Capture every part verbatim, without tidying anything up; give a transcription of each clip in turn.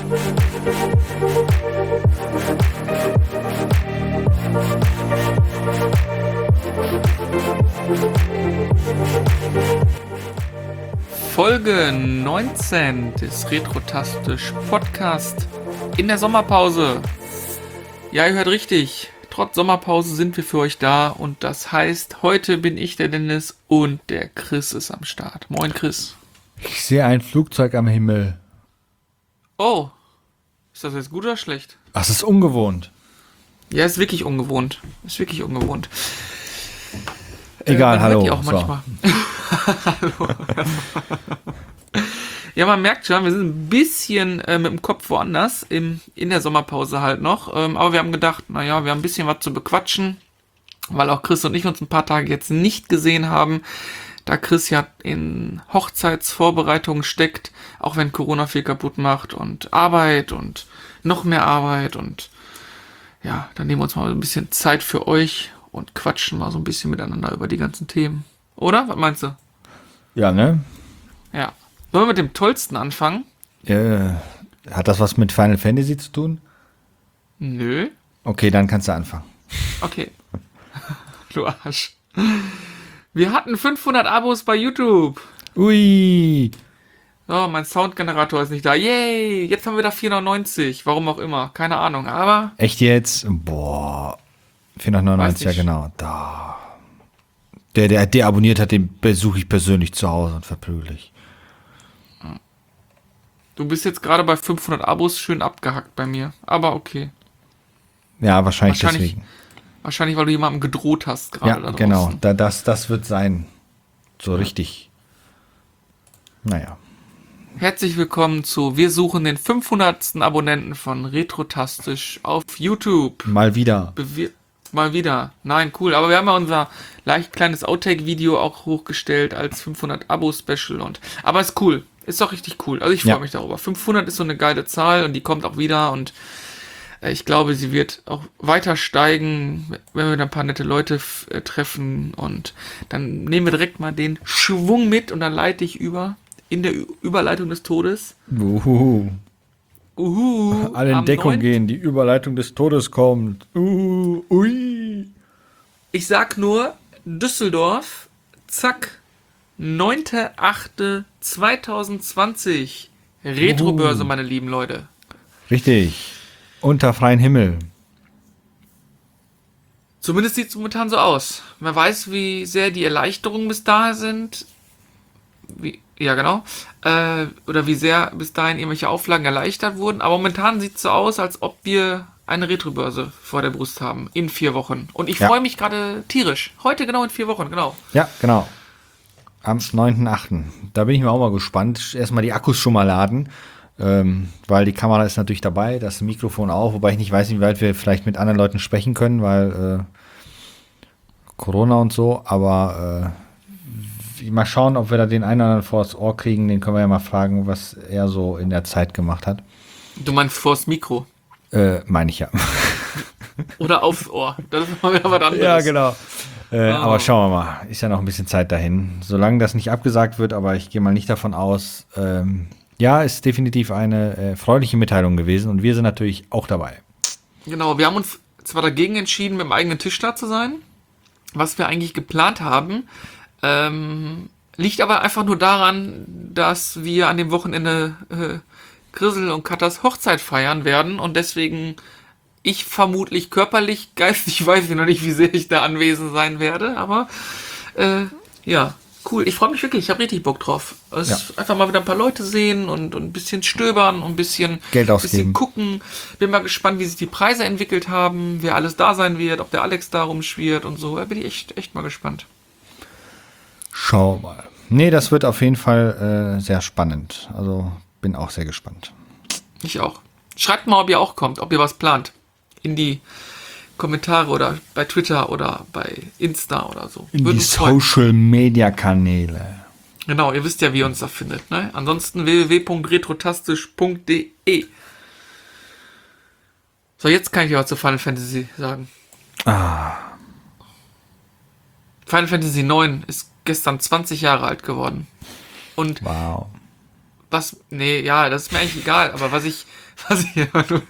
Folge neunzehn des Retrotastisch Podcast in der Sommerpause. Ja, ihr hört richtig. Trotz Sommerpause sind wir für euch da und das heißt, heute bin ich der Dennis und der Chris ist am Start. Moin Chris. Ich sehe ein Flugzeug am Himmel. Oh, ist das jetzt gut oder schlecht? Ach, das ist ungewohnt. Ja, ist wirklich ungewohnt. Ist wirklich ungewohnt. Egal, äh, hallo. Die auch manchmal. So. Hallo. Ja, man merkt schon, wir sind ein bisschen äh, mit dem Kopf woanders, im, in der Sommerpause halt noch. Ähm, aber wir haben gedacht, naja, wir haben ein bisschen was zu bequatschen, weil auch Chris und ich uns ein paar Tage jetzt nicht gesehen haben, da Chris ja in Hochzeitsvorbereitungen steckt, auch wenn Corona viel kaputt macht und Arbeit und noch mehr Arbeit und ja, dann nehmen wir uns mal ein bisschen Zeit für euch und quatschen mal so ein bisschen miteinander über die ganzen Themen. Oder? Was meinst du? Ja, ne? Ja. Wollen wir mit dem Tollsten anfangen? Äh, hat das was mit Final Fantasy zu tun? Nö. Okay, dann kannst du anfangen. Okay. Du Arsch. Wir hatten fünfhundert Abos bei YouTube. Ui. Oh, mein Soundgenerator ist nicht da. Yay! Jetzt haben wir da vierhundertneunzig. Warum auch immer. Keine Ahnung. Aber... Echt jetzt? Boah. vierhundertneunundneunzig, ja nicht. genau. Da. Der, der deabonniert hat, den besuche ich persönlich zu Hause und verprügel ich. Du bist jetzt gerade bei fünfhundert Abos schön abgehackt bei mir. Aber okay. Ja, wahrscheinlich, Wahrscheinlich- deswegen. Wahrscheinlich, weil du jemandem gedroht hast gerade Ja, da draußen. genau. Da, das, das wird sein. So richtig. Naja. Herzlich willkommen zu Wir suchen den fünfhundertsten Abonnenten von Retrotastisch auf YouTube. Mal wieder. Bewir- Mal wieder. Nein, cool. Aber wir haben ja unser leicht kleines Outtake-Video auch hochgestellt als fünfhundert Abo-Special. und Aber ist cool. Ist doch richtig cool. Also ich freue Ja. mich darüber. fünfhundert ist so eine geile Zahl und die kommt auch wieder. Und äh, ich glaube, sie wird auch weiter steigen, wenn wir da ein paar nette Leute f- äh, treffen. Und dann nehmen wir direkt mal den Schwung mit und dann leite ich über in der Ü- Überleitung des Todes. Uhuhu. Uhu, Alle in am Deckung neunten gehen, die Überleitung des Todes kommt. Uh, ui. Ich sag nur Düsseldorf, zack, neunter achter zweitausendzwanzig. Retrobörse, Uhu. meine lieben Leute. Richtig. Unter freiem Himmel. Zumindest sieht es momentan so aus. Wer weiß, wie sehr die Erleichterungen bis dahin sind. Wie, ja, genau. Äh, oder wie sehr bis dahin irgendwelche Auflagen erleichtert wurden. Aber momentan sieht es so aus, als ob wir eine Retrobörse vor der Brust haben. In vier Wochen. Und ich Ja. freue mich gerade tierisch. Heute genau in vier Wochen, genau. Ja, genau. Am neunten achten Da bin ich mir auch mal gespannt. Erstmal die Akkus schon mal laden. Ähm, weil die Kamera ist natürlich dabei, das Mikrofon auch. Wobei ich nicht weiß, wie weit wir vielleicht mit anderen Leuten sprechen können, weil äh, Corona und so. Aber äh, mal schauen, ob wir da den einen oder anderen vors Ohr kriegen. Den können wir ja mal fragen, was er so in der Zeit gemacht hat. Du meinst vors Mikro. Äh, meine ich ja. Oder aufs Ohr. Das ist mal wieder was anderes. Ja, genau. Äh, Oh. Aber schauen wir mal. Ist ja noch ein bisschen Zeit dahin. Solange das nicht abgesagt wird, aber ich gehe mal nicht davon aus. Ähm, ja, ist definitiv eine äh, freuliche Mitteilung gewesen und wir sind natürlich auch dabei. Genau, wir haben uns zwar dagegen entschieden, mit dem eigenen Tisch da zu sein, was wir eigentlich geplant haben, ähm, liegt aber einfach nur daran, dass wir an dem Wochenende äh, Grissel und Katas Hochzeit feiern werden und deswegen ich vermutlich körperlich, geistig weiß ich noch nicht, wie sehr ich da anwesend sein werde, aber äh, ja, cool. Ich freue mich wirklich, ich habe richtig Bock drauf. Es Ja. Einfach mal wieder ein paar Leute sehen und, und ein bisschen stöbern und ein bisschen, Geld bisschen ausgeben. gucken. Bin mal gespannt, wie sich die Preise entwickelt haben, wer alles da sein wird, ob der Alex da rumschwirrt und so. Da bin ich echt, echt mal gespannt. Schau mal. Nee, das wird auf jeden Fall äh, sehr spannend. Also bin auch sehr gespannt. Ich auch. Schreibt mal, ob ihr auch kommt, ob ihr was plant. In die Kommentare oder bei Twitter oder bei Insta oder so. In Würde die uns freuen. Social-Media-Kanäle. Genau, ihr wisst ja, wie ihr uns da findet. Ne? Ansonsten w w w punkt retrotastisch punkt d e. So, jetzt kann ich ja was zu Final Fantasy sagen. Ah, Final Fantasy neun ist gestern zwanzig Jahre alt geworden. Und wow. was, nee, ja, das ist mir eigentlich egal, aber was ich, was ich,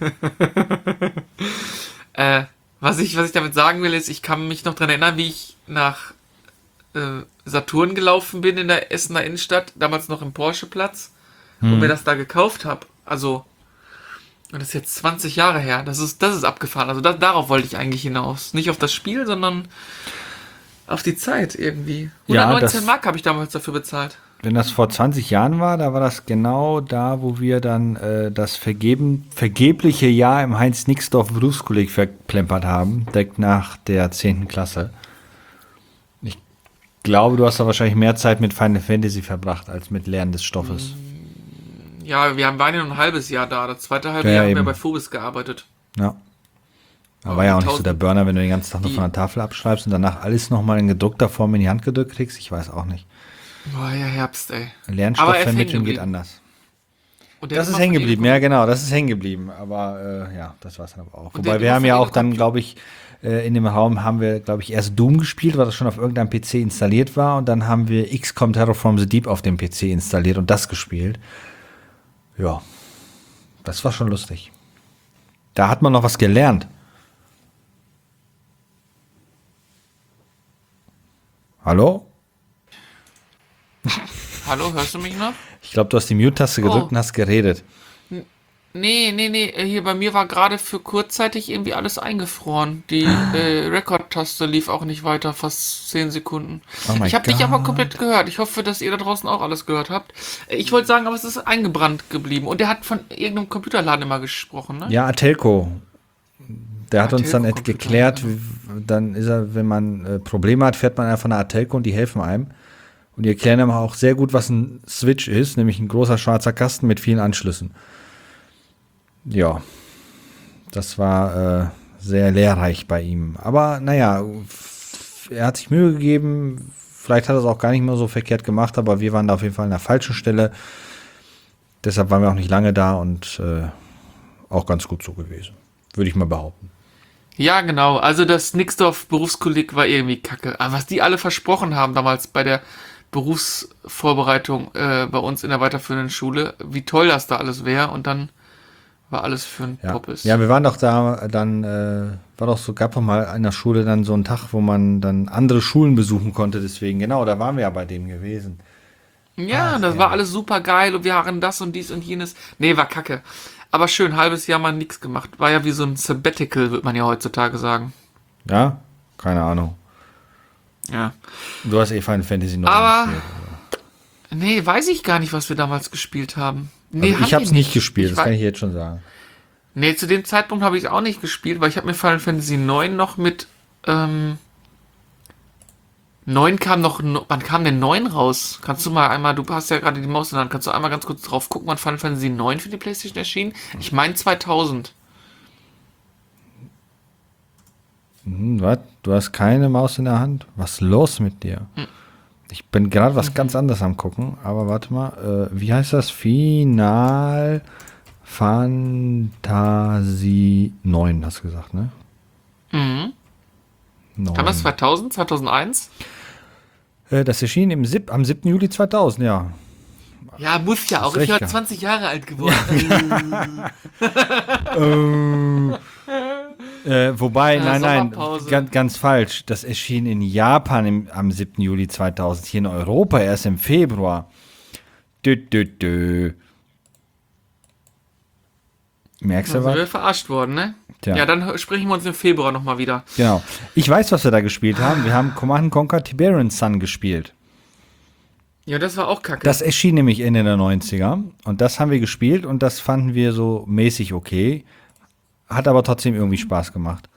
äh, was ich, was ich damit sagen will, ist, ich kann mich noch dran erinnern, wie ich nach äh, Saturn gelaufen bin in der Essener Innenstadt, damals noch im Porscheplatz, und Hm. mir das da gekauft habe. Also, und das ist jetzt zwanzig Jahre her. Das ist, das ist abgefahren. Also da, darauf wollte ich eigentlich hinaus. Nicht auf das Spiel, sondern auf die Zeit irgendwie. Ja, hundertneunzehn das- Mark habe ich damals dafür bezahlt. Wenn das vor zwanzig Jahren war, da war das genau da, wo wir dann äh, das vergeben, vergebliche Jahr im Heinz-Nixdorf Berufskolleg verplempert haben, direkt nach der zehnten Klasse. Ich glaube, du hast da wahrscheinlich mehr Zeit mit Final Fantasy verbracht, als mit Lernen des Stoffes. Ja, wir haben waren ja nur ein halbes Jahr da. Das zweite halbe Ja, Jahr haben eben. wir bei Phobis gearbeitet. Ja. Aber Aber war ja die auch nicht so tausend- der Burner, wenn du den ganzen Tag nur die- von der Tafel abschreibst und danach alles nochmal in gedruckter Form in die Hand gedrückt kriegst. Ich weiß auch nicht. Boah, ja, Herbst, ey. Lernstoff Aber er ist vermitteln hängen geht geblieben. anders. Und der Das hat ist immer hängen von geblieben, jedem- ja genau, das ist hängen geblieben. Aber äh, ja, das war es dann aber auch. Und der Wobei hat wir immer haben von ja auch jedem dann, Computer- glaube ich, äh, in dem Raum haben wir, glaube ich, erst Doom gespielt, weil das schon auf irgendeinem P C installiert war. Und dann haben wir X COM Terraform the Deep auf dem P C installiert und das gespielt. Ja, das war schon lustig. Da hat man noch was gelernt. Hallo? Hallo, hörst du mich noch? Ich glaube, du hast die Mute-Taste gedrückt Oh. und hast geredet. Nee, nee, nee, äh, hier bei mir war gerade für kurzzeitig irgendwie alles eingefroren. Die äh, Record-Taste lief auch nicht weiter, fast zehn Sekunden. Oh mein ich habe dich aber Gott. komplett gehört. Ich hoffe, dass ihr da draußen auch alles gehört habt. Äh, Ich wollte sagen, aber es ist eingebrannt geblieben. Und der hat von irgendeinem Computerladen immer gesprochen, ne? Ja, Atelco. Der hat uns dann et- Atelco-Computer, geklärt, genau. wie- dann ist er, wenn man äh, Probleme hat, fährt man einfach nach Atelco und die helfen einem. Und die erklären einem auch sehr gut, was ein Switch ist, nämlich ein großer schwarzer Kasten mit vielen Anschlüssen. Ja, das war äh, sehr lehrreich bei ihm. Aber naja, f- er hat sich Mühe gegeben. Vielleicht hat er es auch gar nicht mehr so verkehrt gemacht, aber wir waren da auf jeden Fall an der falschen Stelle. Deshalb waren wir auch nicht lange da und äh, auch ganz gut so gewesen. Würde ich mal behaupten. Ja, genau. Also das Nixdorf Berufskolleg war irgendwie kacke. Aber was die alle versprochen haben damals bei der Berufsvorbereitung äh, bei uns in der weiterführenden Schule, wie toll das da alles wäre. Und dann war alles für ein Ja. Poppes. ja, wir waren doch da, dann äh, war doch so, gab doch mal in der Schule dann so einen Tag, wo man dann andere Schulen besuchen konnte. Deswegen, genau, da waren wir ja bei dem gewesen. Ja, Ach, das ja. war alles super geil und wir hatten das und dies und jenes. Nee, war kacke. Aber schön, halbes Jahr mal nichts gemacht. War ja wie so ein Sabbatical, würde man ja heutzutage sagen. Ja, keine Ahnung. Ja. Du hast eh Final Fantasy noch Aber- gespielt. Nee, weiß ich gar nicht, was wir damals gespielt haben. Nee, Also haben ich habe es wir nicht gespielt, Ich das kann wei- ich jetzt schon sagen. Nee, zu dem Zeitpunkt habe ich es auch nicht gespielt, weil ich habe mir Final Fantasy neun noch mit, ähm, neun kam noch, no- wann kam denn neun raus? Kannst du mal einmal, du hast ja gerade die Maus in der Hand, kannst du einmal ganz kurz drauf gucken, wann Final Fantasy neun für die PlayStation erschien? Ich meine zweitausend. Hm, was? Du hast keine Maus in der Hand? Was ist los mit dir? Hm. Ich bin gerade was ganz anderes am gucken, aber warte mal, äh, wie heißt das? Final Fantasy neun, hast du gesagt, ne? Mhm. neun. Kam das zweitausend, zweitausendeins? Äh, das erschien im Sieb- am siebten Juli zweitausend, ja. Ja, muss ja auch. recht Ich war gehabt. zwanzig Jahre alt geworden. Äh, wobei, Ja, nein, nein, Sommerpause. ganz, ganz falsch. Das erschien in Japan im, am siebten Juli zweitausend, hier in Europa erst im Februar. Dö, dö, dö. Merkst Da du sind was? wir verarscht worden, ne? Tja. Ja, dann hö- sprechen wir uns im Februar nochmal wieder. Genau. Ich weiß, was wir da gespielt haben. Wir haben Command and Conquer Tiberian Sun gespielt. Ja, das war auch kacke. Das erschien nämlich Ende der neunziger. Und das haben wir gespielt und das fanden wir so mäßig okay. Hat aber trotzdem irgendwie Spaß gemacht.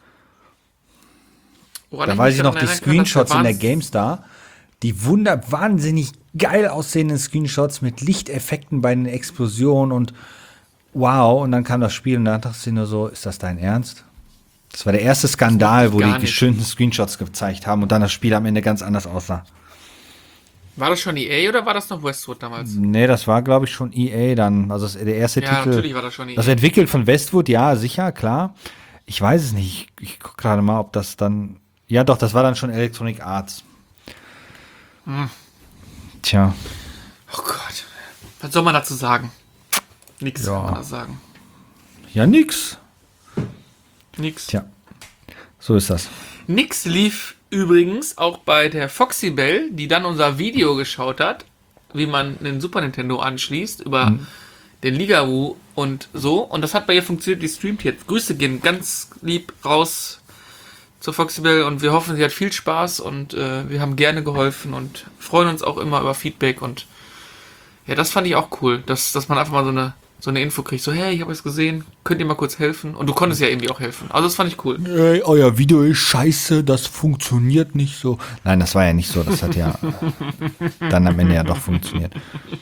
Woran Da mich weiß ich daran noch die erinnern kann, dass Screenshots wir in der wahns- GameStar. Die wunder wahnsinnig geil aussehenden Screenshots mit Lichteffekten bei den Explosionen und wow. Und dann kam das Spiel und dann dachte ich nur so, ist das dein Ernst? Das war der erste Skandal, wo gar die nicht. schönsten Screenshots gezeigt haben und dann das Spiel am Ende ganz anders aussah. War das schon E A oder war das noch Westwood damals? Nee, das war, glaube ich, schon E A dann. Also das, der erste Ja, Titel. natürlich war das schon E A. Das entwickelt von Westwood, ja, sicher, klar. Ich weiß es nicht. Ich, ich gucke gerade mal, ob das dann. Ja, doch, das war dann schon Electronic Arts. Hm. Tja. Oh Gott. Was soll man dazu sagen? Nix Ja. kann man da sagen. Ja, nix. Nix. Tja, so ist das. Nix lief übrigens auch bei der Foxy Bell, die dann unser Video geschaut hat, wie man einen Super Nintendo anschließt über Mhm. den Ligaboo und so. Und das hat bei ihr funktioniert, die streamt jetzt. Grüße gehen ganz lieb raus zur Foxy Bell und wir hoffen, sie hat viel Spaß und äh, wir haben gerne geholfen und freuen uns auch immer über Feedback und ja, das fand ich auch cool, dass, dass man einfach mal so eine, so eine Info kriegt, so hey, ich habe es gesehen, könnt ihr mal kurz helfen? Und du konntest ja irgendwie auch helfen. Also das fand ich cool. Ey, euer Video ist scheiße, das funktioniert nicht so. Nein, das war ja nicht so, das hat ja dann am Ende ja doch funktioniert.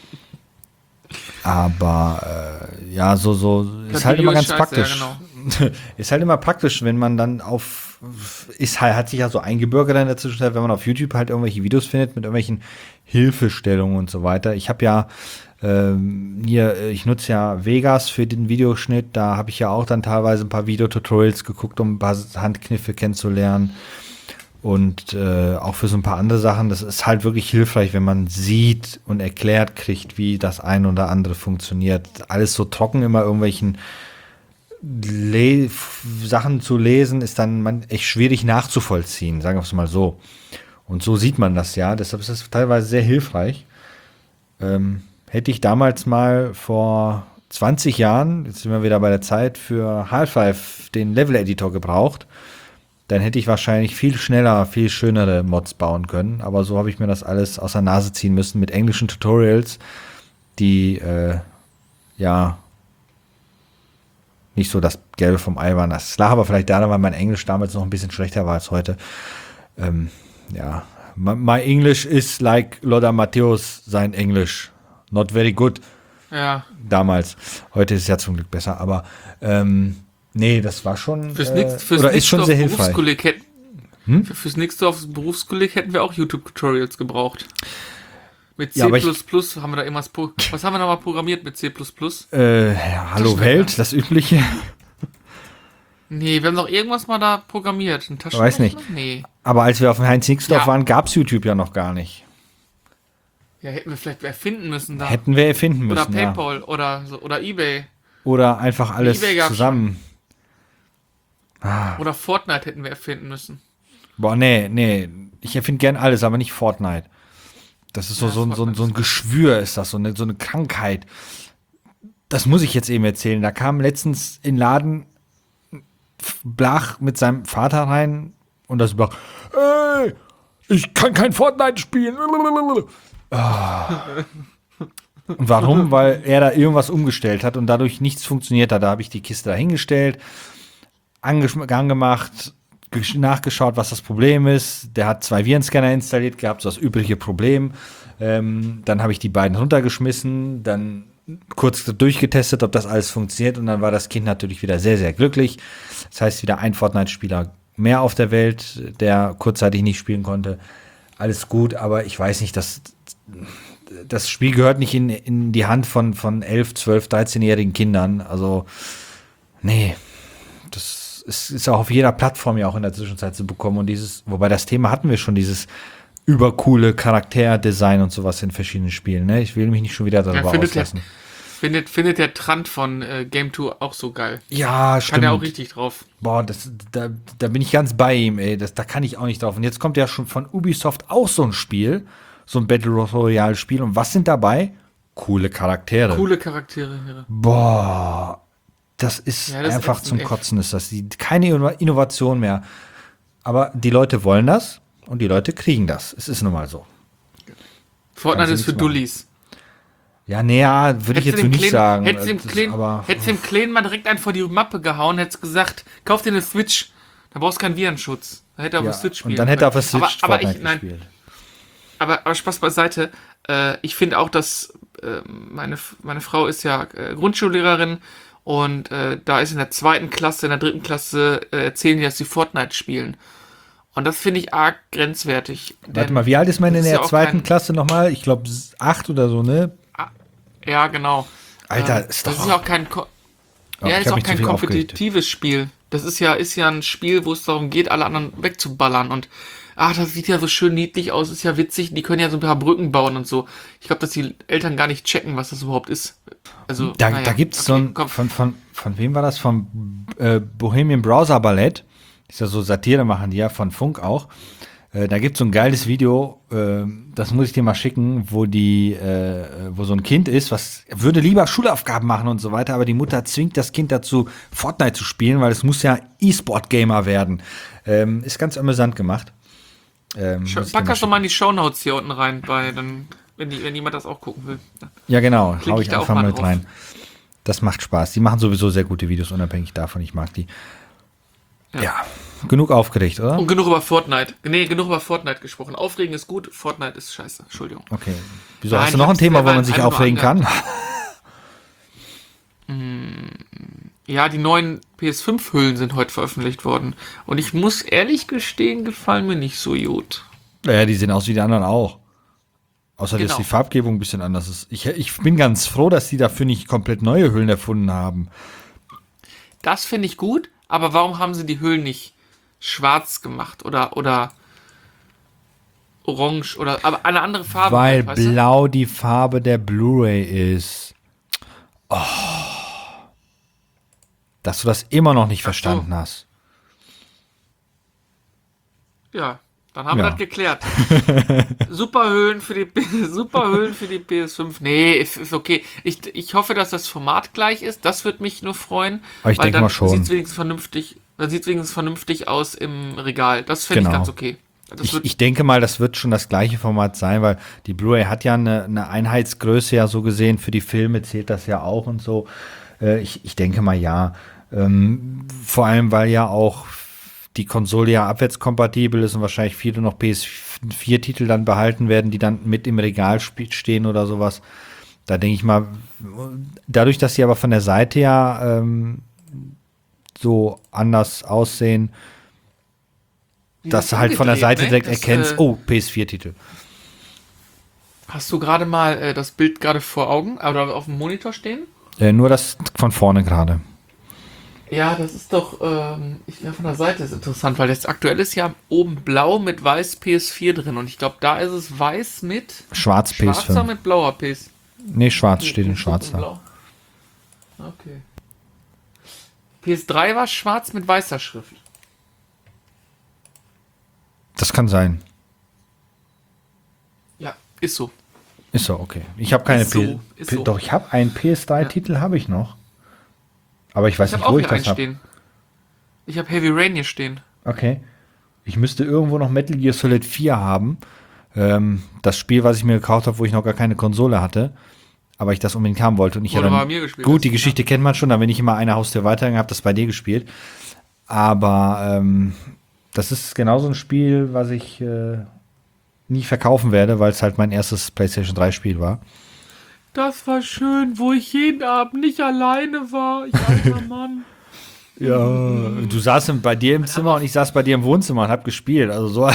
Aber äh, ja, so, so ist Das halt Video immer ist ganz scheiße, praktisch. ja, genau. Ist halt immer praktisch, wenn man dann auf, ist halt, hat sich ja so eingebürgert in der Zwischenzeit, wenn man auf YouTube halt irgendwelche Videos findet mit irgendwelchen Hilfestellungen und so weiter. Ich habe ja ähm, hier, ich nutze ja Vegas für den Videoschnitt, da habe ich ja auch dann teilweise ein paar Videotutorials geguckt, um ein paar Handkniffe kennenzulernen. Und äh, auch für so ein paar andere Sachen, das ist halt wirklich hilfreich, wenn man sieht und erklärt kriegt, wie das eine oder andere funktioniert. Alles so trocken immer irgendwelchen Le Sachen zu lesen, ist dann man echt schwierig nachzuvollziehen, sagen wir es mal so. Und so sieht man das ja, deshalb ist das teilweise sehr hilfreich. Ähm, hätte ich damals mal vor zwanzig Jahren, jetzt sind wir wieder bei der Zeit, für Half-Life den Level-Editor gebraucht, dann hätte ich wahrscheinlich viel schneller, viel schönere Mods bauen können. Aber so habe ich mir das alles aus der Nase ziehen müssen mit englischen Tutorials, die, äh, ja, nicht so das Gelbe vom Ei waren. Das lag aber vielleicht daran, weil mein Englisch damals noch ein bisschen schlechter war als heute. Ähm, ja, my, my English is like Lothar Matthäus sein Englisch. Not very good. Ja. Damals. Heute ist es ja zum Glück besser, aber ähm, nee, das war schon Fürs äh, nächste, fürs oder ist nächste schon auf sehr hilfreich. Berufskolleg hätten, Hm? für, fürs nächste aufs Berufskolleg hätten wir auch YouTube-Tutorials gebraucht. Mit C++ Ja, aber ich- haben wir da irgendwas, pro- was haben wir da mal programmiert mit C++? Äh, ja, Hallo Taschenrechner. Welt, das Übliche. Nee, wir haben doch irgendwas mal da programmiert. Ein Taschenrechner? Weiß nicht. Nee. Aber als wir auf dem Heinz-Nixdorf Ja. waren, gab es YouTube ja noch gar nicht. Ja, hätten wir vielleicht erfinden müssen da. Hätten wir erfinden oder müssen, ja. PayPal oder, so, oder Ebay. Oder einfach alles eBay gab's zusammen. Oder Fortnite hätten wir erfinden müssen. Boah, nee, nee. Ich erfinde gern alles, aber nicht Fortnite. Das ist so, Ja, so, ein- so, ein- so ein Geschwür, ist das, so eine, so eine Krankheit. Das muss ich jetzt eben erzählen. Da kam letztens in den Laden Blach mit seinem Vater rein und das war, ey, ich kann kein Fortnite spielen. Ah. Und warum? Weil er da irgendwas umgestellt hat und dadurch nichts funktioniert hat. Da habe ich die Kiste da hingestellt, angesch- angemacht, gesch- nachgeschaut, was das Problem ist. Der hat zwei Virenscanner installiert gehabt, so das übliche Problem. Ähm, dann habe ich die beiden runtergeschmissen, dann kurz durchgetestet, ob das alles funktioniert und dann war das Kind natürlich wieder sehr, sehr glücklich. Das heißt, wieder ein Fortnite-Spieler mehr auf der Welt, der kurzzeitig nicht spielen konnte. Alles gut, aber ich weiß nicht, dass das Spiel gehört nicht in, in die Hand von, von elf, zwölf, dreizehn-jährigen Kindern. Also, nee, das ist, ist auch auf jeder Plattform ja auch in der Zwischenzeit zu bekommen. Und dieses, wobei das Thema hatten wir schon, dieses übercoole Charakterdesign und sowas in verschiedenen Spielen. Ne? Ich will mich nicht schon wieder darüber Ja, findet, der, auslassen. findet, findet der Trant von äh, Game two auch so geil. Ja, Kann stimmt. er auch richtig drauf. Boah, das, da, da bin ich ganz bei ihm, ey. Das, da kann ich auch nicht drauf. Und jetzt kommt ja schon von Ubisoft auch so ein Spiel, so ein Battle Royale-Spiel. Und was sind dabei? Coole Charaktere. Coole Charaktere. Ja. Boah, das ist Ja, das ist einfach echt zum echt. Kotzen. Ist das die, keine Inno- Innovation mehr. Aber die Leute wollen das und die Leute kriegen das. Es ist nun mal so. Fortnite Kannst ist du für nichts machen. Dullis. Ja, nee, ja, würde ich jetzt so nicht Kleinen, sagen. Hättest du dem Das- Kleinen, aber hättest dem Kleinen mal direkt einen vor die Mappe gehauen, hättest gesagt, kauf dir eine Switch. Da brauchst du keinen Virenschutz. Da hätte er auf ja, der Switch spielen und dann hätte er auf der können. Switch aber, aber Fortnite ich, nein, gespielt. aber, aber Spaß beiseite. Äh, ich finde auch, dass äh, meine, meine Frau ist ja äh, Grundschullehrerin und äh, da ist in der zweiten Klasse, in der dritten Klasse äh, erzählen die, dass sie Fortnite spielen. Und das finde ich arg grenzwertig. Warte denn mal, wie alt ist man das in ist der ja auch zweiten kein- Klasse nochmal? Ich glaube acht oder so, ne? Ja, genau. Alter, Äh, ist das doch- ist ja auch kein, Ko Oh, ja, ich ist hab auch mich zu kein viel aufgeregt. kompetitives Spiel. Das ist ja, ist ja ein Spiel, wo es darum geht, alle anderen wegzuballern und ach, das sieht ja so schön niedlich aus, ist ja witzig, die können ja so ein paar Brücken bauen und so. Ich glaube, dass die Eltern gar nicht checken, was das überhaupt ist. Also, Da, naja, da gibt es okay, so ein, komm. von, von, von wem war das? Vom äh, Bohemian Browser Ballett. Ist ja so Satire machen die ja, von Funk auch. Äh, da gibt es so ein geiles Video, äh, das muss ich dir mal schicken, wo die, äh, wo so ein Kind ist, was würde lieber Schulaufgaben machen und so weiter, aber die Mutter zwingt das Kind dazu, Fortnite zu spielen, weil es muss ja E-Sport-Gamer werden. Ähm, ist ganz amüsant gemacht. Ähm, muss ich dir Pack das doch schicken. mal in die Shownotes hier unten rein, bei, dann, wenn, die, wenn jemand das auch gucken will. Ja, genau, Klick hau ich ich da auch einfach mal mal mit drauf. rein. Das macht Spaß. Die machen sowieso sehr gute Videos, unabhängig davon. Ich mag die. Ja, Ja. genug aufgeregt, oder? Und genug über Fortnite. Nee, genug über Fortnite gesprochen. Aufregen ist gut, Fortnite ist scheiße. Entschuldigung. Okay. Wieso, Nein, hast du ich noch ein hab's Thema, wo selber man sich einfach nur aufregen kann? Ja, die neuen P S fünf Hüllen sind heute veröffentlicht worden. Und ich muss ehrlich gestehen, gefallen mir nicht so gut. Naja, die sehen aus wie die anderen auch. Außer, dass Genau. die Farbgebung ein bisschen anders ist. Ich, ich bin ganz froh, dass die dafür nicht komplett neue Hüllen erfunden haben. Das finde ich gut, aber warum haben sie die Hüllen nicht schwarz gemacht oder, oder orange oder aber eine andere Farbe? Weil halt, weißt du? blau die Farbe der Blu-ray ist. Oh. Dass du das immer noch nicht Ach so. verstanden hast. Ja, dann haben Ja. wir das geklärt. Super Höhen für die Super Höhen für die P S fünf. Nee, ist, ist okay. Ich, ich hoffe, dass das Format gleich ist. Das würde mich nur freuen. Aber ich weil denke dann mal schon. sieht's wenigstens vernünftig, dann sieht es wenigstens vernünftig aus im Regal. Das finde Genau. ich ganz okay. Das Ich, wird, ich denke mal, das wird schon das gleiche Format sein, weil die Blu-ray hat ja eine, eine Einheitsgröße ja so gesehen. Für die Filme zählt das ja auch und so. Äh, ich, ich denke mal, ja. Ähm, vor allem, weil ja auch die Konsole ja abwärtskompatibel ist und wahrscheinlich viele noch P S vier Titel dann behalten werden, die dann mit im Regal sp- stehen oder sowas. Da denke ich mal, dadurch, dass sie aber von der Seite ja ähm, so anders aussehen, die dass sind du halt von der umgedreht, Seite ne? direkt Das, erkennst, äh, oh, P S vier Titel. Hast du gerade mal äh, das Bild gerade vor Augen oder auf dem Monitor stehen? Äh, nur das von vorne gerade. Ja, das ist doch, ähm, ich ja, von der Seite ist interessant, weil das aktuell ist ja oben blau mit weiß P S vier drin und ich glaube, da ist es weiß mit Schwarz P S schwarzer fünf. mit blauer P S. Nee, schwarz steht in Nee, schwarz da. blau. Okay. P S drei war schwarz mit weißer Schrift. Das kann sein. Ja, ist so. Ist so, okay. Ich habe keine Ist so, P- ist P- so. Doch, ich habe einen P S drei Titel habe ich noch. Aber ich weiß Ich habe nicht, auch wo ich hier einen das habe. stehen. Ich habe Heavy Rain hier stehen. Okay. Ich müsste irgendwo noch Metal Gear Solid vier haben. Ähm, das Spiel, was ich mir gekauft habe, wo ich noch gar keine Konsole hatte. Aber ich das unbedingt haben wollte. Und ich Wo ja du dann, bei mir gespielt gut, hast, die Geschichte kennt man schon, da bin ich immer eine Haustür weitergegangen, habe das bei dir gespielt. Aber ähm, das ist genau so ein Spiel, was ich äh, nie verkaufen werde, weil es halt mein erstes PlayStation drei Spiel war. Das war schön, wo ich jeden Abend nicht alleine war. Ich armer Mann. Ja, du saßt im- bei dir im Zimmer und ich saß bei dir im Wohnzimmer und hab gespielt. Also so.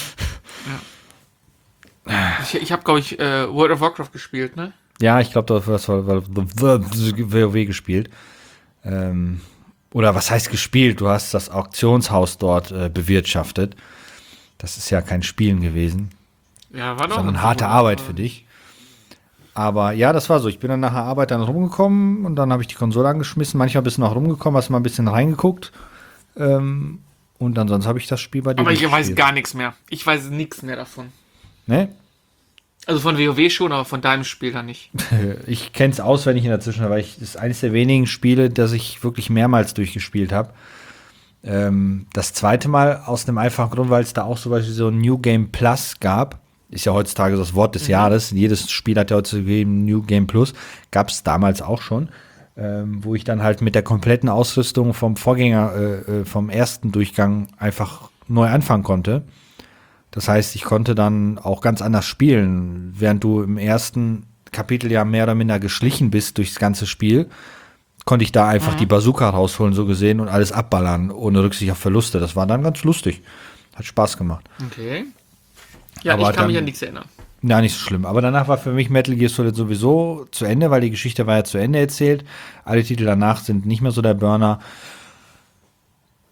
Ich, ich habe, glaube ich, äh, World of Warcraft gespielt, ne? Ja, ich glaube, das war WoW gespielt. Ähm, oder was heißt gespielt? Du hast das Auktionshaus dort äh, bewirtschaftet. Das ist ja kein Spielen gewesen, Ja, war doch sondern ein harte Versuch. Arbeit für dich. Aber ja, das war so. Ich bin dann nach der Arbeit dann rumgekommen und dann habe ich die Konsole angeschmissen. Manchmal bist du noch rumgekommen, hast mal ein bisschen reingeguckt. Ähm, und ansonsten habe ich das Spiel bei dir Aber ich weiß durchgespielt. gar nichts mehr. Ich weiß nichts mehr davon. Ne? Also von WoW schon, aber von deinem Spiel dann nicht. Ich kenne es auswendig in der Zwischenzeit, weil ich, das ist eines der wenigen Spiele, das ich wirklich mehrmals durchgespielt habe. Ähm, das zweite Mal aus einem einfachen Grund, weil es da auch zum Beispiel so ein New Game Plus gab. Ist ja heutzutage so das Wort des Jahres. Jedes Spiel hat ja heutzutage ein New Game Plus. Gab es damals auch schon. Ähm, wo ich dann halt mit der kompletten Ausrüstung vom Vorgänger, äh, äh, vom ersten Durchgang einfach neu anfangen konnte. Das heißt, ich konnte dann auch ganz anders spielen. Während du im ersten Kapitel ja mehr oder minder geschlichen bist durchs ganze Spiel, konnte ich da einfach die Bazooka rausholen, so gesehen, und alles abballern, ohne Rücksicht auf Verluste. Das war dann ganz lustig. Hat Spaß gemacht. Okay. Ja, Aber ich kann dann- mich an nichts erinnern. Ja, nicht so schlimm. Aber danach war für mich Metal Gear Solid sowieso zu Ende, weil die Geschichte war ja zu Ende erzählt. Alle Titel danach sind nicht mehr so der Burner.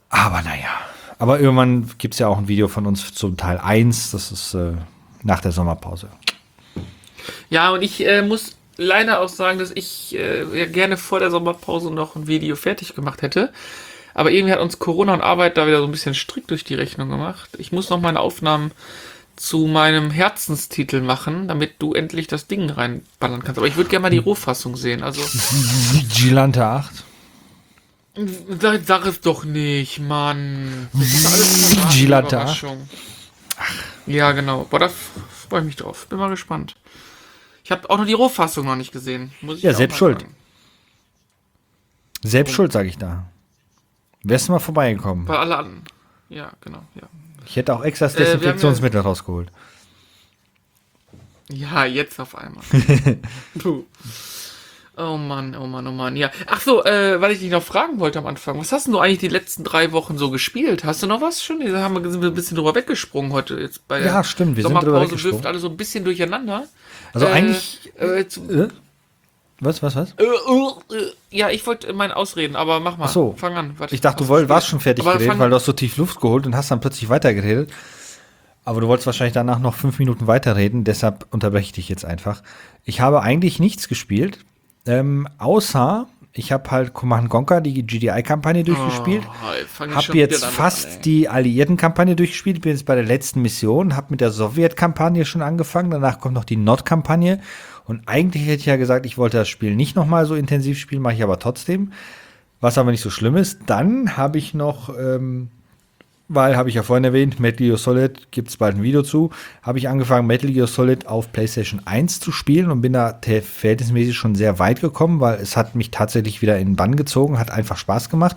Aber naja. Aber irgendwann gibt es ja auch ein Video von uns zum Teil eins. Das ist äh, nach der Sommerpause. Ja, und ich äh, muss leider auch sagen, dass ich äh, ja gerne vor der Sommerpause noch ein Video fertig gemacht hätte. Aber irgendwie hat uns Corona und Arbeit da wieder so ein bisschen strikt durch die Rechnung gemacht. Ich muss noch meine Aufnahmen zu meinem Herzenstitel machen, damit du endlich das Ding reinballern kannst. Aber ich würde gerne mal die Rohfassung sehen. Also Vigilante acht. sag, sag es doch nicht, Mann. Das ist alles verraten, Vigilante Überraschung. Ja, genau. Boah, da freue ich mich drauf. Bin mal gespannt. Ich habe auch noch die Rohfassung noch nicht gesehen. Muss ich Ja, auch selbst mal schuld. sagen. Selbst schuld, sage ich da. Wärst du mal vorbeigekommen. Bei alle anderen. Ja, genau, ja. Ich hätte auch extra das Äh, wir haben Desinfektionsmittel rausgeholt. Ja, jetzt auf einmal. Puh. Oh Mann, oh Mann, oh Mann, ja. Ach so, äh, weil ich dich noch fragen wollte am Anfang. Was hast denn du eigentlich die letzten drei Wochen so gespielt? Hast du noch was schon? Da haben wir, sind wir ein bisschen drüber weggesprungen heute jetzt bei der Ja, stimmt, wir sind drüber Sommerpause, weggesprungen. wirft alle so ein bisschen durcheinander. Also Äh, eigentlich. Äh, zu, Äh? Was, was, was? äh, äh, äh, ja, ich wollte meine ausreden, aber mach mal. Ach so. Fang an. Warte, Ich dachte, du was woll, gespielt? warst schon fertig Aber geredet, fang- weil du hast so tief Luft geholt und hast dann plötzlich weitergeredet. Aber du wolltest wahrscheinlich danach noch fünf Minuten weiterreden, deshalb unterbreche ich dich jetzt einfach. Ich habe eigentlich nichts gespielt, ähm, außer ich habe halt Command and Conquer, die G D I-Kampagne durchgespielt. Oh, jetzt fang ich Habe schon wieder jetzt damit fast an, ey. die Alliierten-Kampagne durchgespielt, bin jetzt bei der letzten Mission, habe mit der Sowjet-Kampagne schon angefangen, danach kommt noch die Nord-Kampagne und eigentlich hätte ich ja gesagt, ich wollte das Spiel nicht nochmal so intensiv spielen, mache ich aber trotzdem, was aber nicht so schlimm ist. Dann habe ich noch, ähm, weil, habe ich ja vorhin erwähnt, Metal Gear Solid, gibt es bald ein Video zu, habe ich angefangen, Metal Gear Solid auf PlayStation eins zu spielen und bin da te- verhältnismäßig schon sehr weit gekommen, weil es hat mich tatsächlich wieder in den Bann gezogen, hat einfach Spaß gemacht.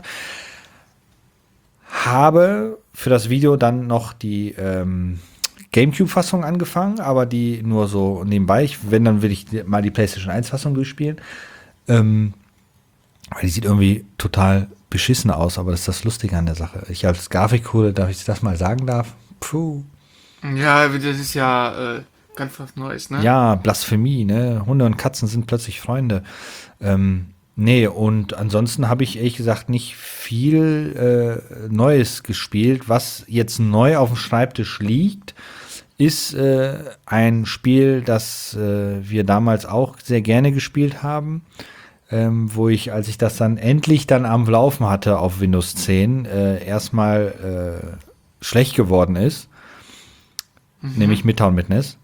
Habe für das Video dann noch die ähm, Gamecube-Fassung angefangen, aber die nur so nebenbei. Ich, wenn, dann will ich die- mal die PlayStation eins-Fassung durchspielen. Ähm, weil die sieht irgendwie total beschissen aus, aber das ist das Lustige an der Sache. Ich als Grafikkohle, darf ich das mal sagen darf? Puh. Ja, das ist ja äh, ganz was Neues, ne? Ja, Blasphemie, ne? Hunde und Katzen sind plötzlich Freunde. Ähm, nee, und ansonsten habe ich ehrlich gesagt nicht viel äh, Neues gespielt. Was jetzt neu auf dem Schreibtisch liegt, ist äh, ein Spiel, das äh, wir damals auch sehr gerne gespielt haben. Ähm, wo ich, als ich das dann endlich dann am Laufen hatte auf Windows zehn, äh, erstmal äh, schlecht geworden ist. Mhm. Nämlich Midtown Madness.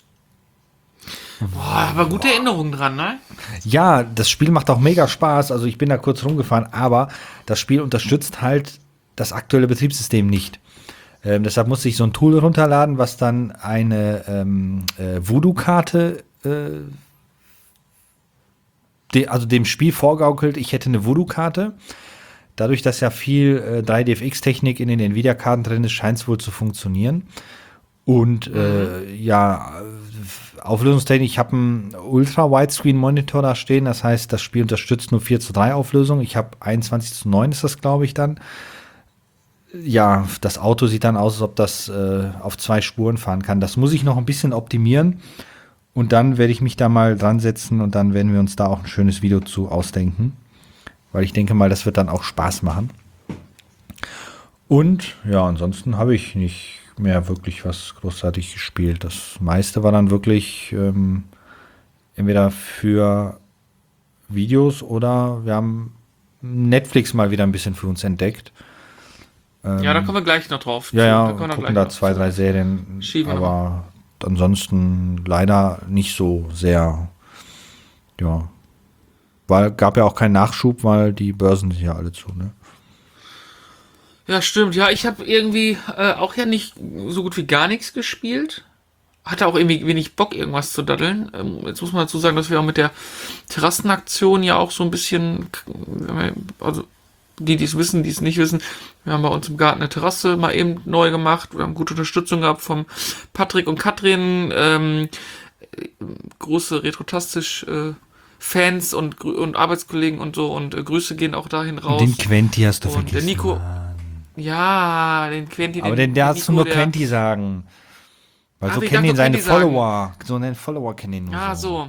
Boah, aber gute Erinnerungen dran, ne? Ja, das Spiel macht auch mega Spaß. Also ich bin da kurz rumgefahren, aber das Spiel unterstützt halt das aktuelle Betriebssystem nicht. Ähm, deshalb musste ich so ein Tool runterladen, was dann eine ähm, äh, Voodoo-Karte äh, de, also dem Spiel vorgaukelt, ich hätte eine Voodoo-Karte. Dadurch, dass ja viel äh, drei D F X-Technik in den Nvidia-Karten drin ist, scheint es wohl zu funktionieren. Und mhm. äh, ja, Auflösungstechnik, ich habe einen Ultra-Widescreen-Monitor da stehen, das heißt, das Spiel unterstützt nur vier zu drei Auflösung. Ich habe einundzwanzig zu neun ist das, glaube ich, dann. Ja, das Auto sieht dann aus, als ob das äh, auf zwei Spuren fahren kann. Das muss ich noch ein bisschen optimieren. Und dann werde ich mich da mal dran setzen und dann werden wir uns da auch ein schönes Video zu ausdenken. Weil ich denke mal, das wird dann auch Spaß machen. Und ja, ansonsten habe ich nicht mehr wirklich was großartig gespielt. Das meiste war dann wirklich ähm, entweder für Videos oder wir haben Netflix mal wieder ein bisschen für uns entdeckt. Ähm, Ja, da kommen wir gleich noch drauf. ja, ja, Da kommen wir wir gucken gleich da noch zwei, zu. drei Serien, Schieben wir aber ansonsten leider nicht so sehr, ja, weil gab ja auch keinen Nachschub, weil die Börsen sind ja alle zu, ne? Ja, stimmt. Ja, ich habe irgendwie äh, auch ja nicht so gut wie gar nichts gespielt. Hatte auch irgendwie wenig Bock, irgendwas zu daddeln. Ähm, jetzt muss man dazu sagen, dass wir auch mit der Terrassenaktion ja auch so ein bisschen, also die, die es wissen, die es nicht wissen, wir haben bei uns im Garten eine Terrasse mal eben neu gemacht. Wir haben gute Unterstützung gehabt vom Patrick und Katrin, ähm, große Retrotastisch äh, Fans und, und Arbeitskollegen und so, und äh, Grüße gehen auch dahin raus. Den Quenti hast du und vergessen. der Nico, Mann. ja, den Quenti, Aber den, der den hast du Nico, nur der- Quenti sagen. Weil Ach, so ich kennen darf ihn doch seine Quenti sagen. Follower. So einen Follower kennen ihn nur Ah, so.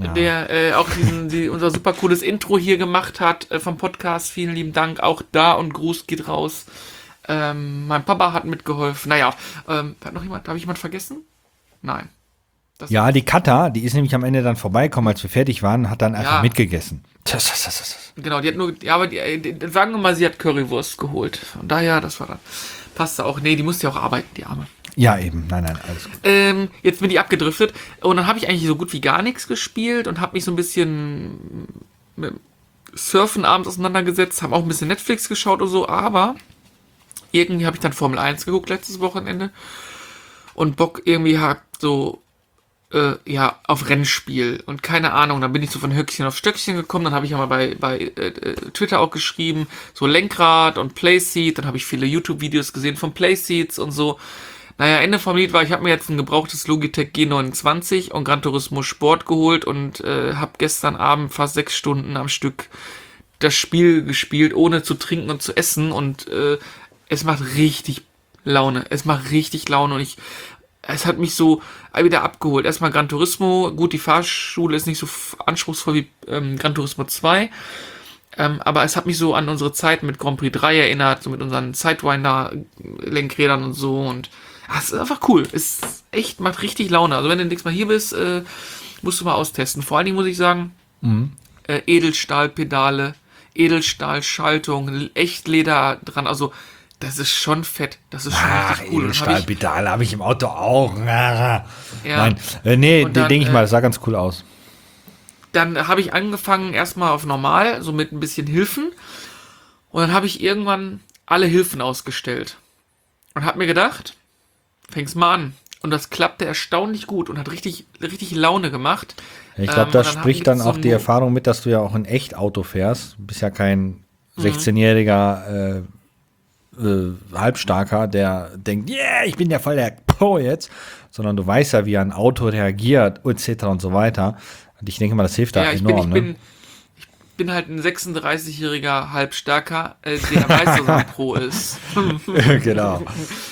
Ja. der äh, auch diesen, die, unser super cooles Intro hier gemacht hat äh, vom Podcast. Vielen lieben Dank auch da und Gruß geht raus. Ähm, mein Papa hat mitgeholfen. Naja, ähm, hat noch jemand, habe ich jemand vergessen? Nein. Das Ja, die Katha, die ist nämlich am Ende dann vorbeigekommen, als wir fertig waren, hat dann einfach Ja. mitgegessen. Das, das, das, das. Genau, die hat nur, ja, aber die, äh, die, sagen wir mal, sie hat Currywurst geholt. Von daher, das war dann, passte auch. Nee, die musste ja auch arbeiten, die Arme. Ja, eben. Nein, nein, alles gut. Ähm, jetzt bin ich abgedriftet und dann habe ich eigentlich so gut wie gar nichts gespielt und habe mich so ein bisschen mit Surfen abends auseinandergesetzt, habe auch ein bisschen Netflix geschaut und so, aber irgendwie habe ich dann Formel eins geguckt letztes Wochenende und Bock irgendwie hat so äh, ja, auf Rennspiel und keine Ahnung, dann bin ich so von Höckchen auf Stöckchen gekommen, dann habe ich ja mal bei, bei äh, Twitter auch geschrieben, so Lenkrad und Playseat, dann habe ich viele YouTube-Videos gesehen von Playseats und so. Naja, Ende vom Lied war, ich habe mir jetzt ein gebrauchtes Logitech G neunundzwanzig und Gran Turismo Sport geholt und äh, habe gestern Abend fast sechs Stunden am Stück das Spiel gespielt, ohne zu trinken und zu essen und äh, es macht richtig Laune. Es macht richtig Laune und ich, es hat mich so wieder abgeholt. Erstmal Gran Turismo, gut, die Fahrschule ist nicht so anspruchsvoll wie ähm, Gran Turismo zwei, ähm, aber es hat mich so an unsere Zeit mit Grand Prix drei erinnert, so mit unseren Sidewinder-Lenkrädern und so und es ist einfach cool. Es ist echt, macht richtig Laune. Also wenn du nächstes Mal hier bist, äh, musst du mal austesten. Vor allen Dingen muss ich sagen, Mhm. äh, Edelstahlpedale, Edelstahlschaltung, Echtleder dran. Also das ist schon fett. Das ist schon Ach, richtig cool. Und hab ich, Edelstahlpedale habe ich im Auto auch. Ja. Nein, äh, nee, Und dann, denke ich äh, mal, das sah ganz cool aus. dann habe ich angefangen erstmal auf normal, so mit ein bisschen Hilfen. Und dann habe ich irgendwann alle Hilfen ausgestellt. Und habe mir gedacht, fäng's mal an. Und das klappte erstaunlich gut und hat richtig, richtig Laune gemacht. Ich glaube, Ähm, da und dann spricht hab- dann gibt's auch so die ein- Erfahrung mit, dass du ja auch ein echt Auto fährst. Du bist ja kein sechzehnjähriger äh, äh, Halbstarker, der denkt, yeah, ich bin ja voll der Pro jetzt, sondern du weißt ja, wie ein Auto reagiert, et cetera und so weiter. Und ich denke mal, das hilft da Ja, ich bin, enorm. ich bin, ich bin halt ein sechsunddreißigjähriger Halbstarker, äh, der weiß, dass er ein Pro ist. ne? Genau.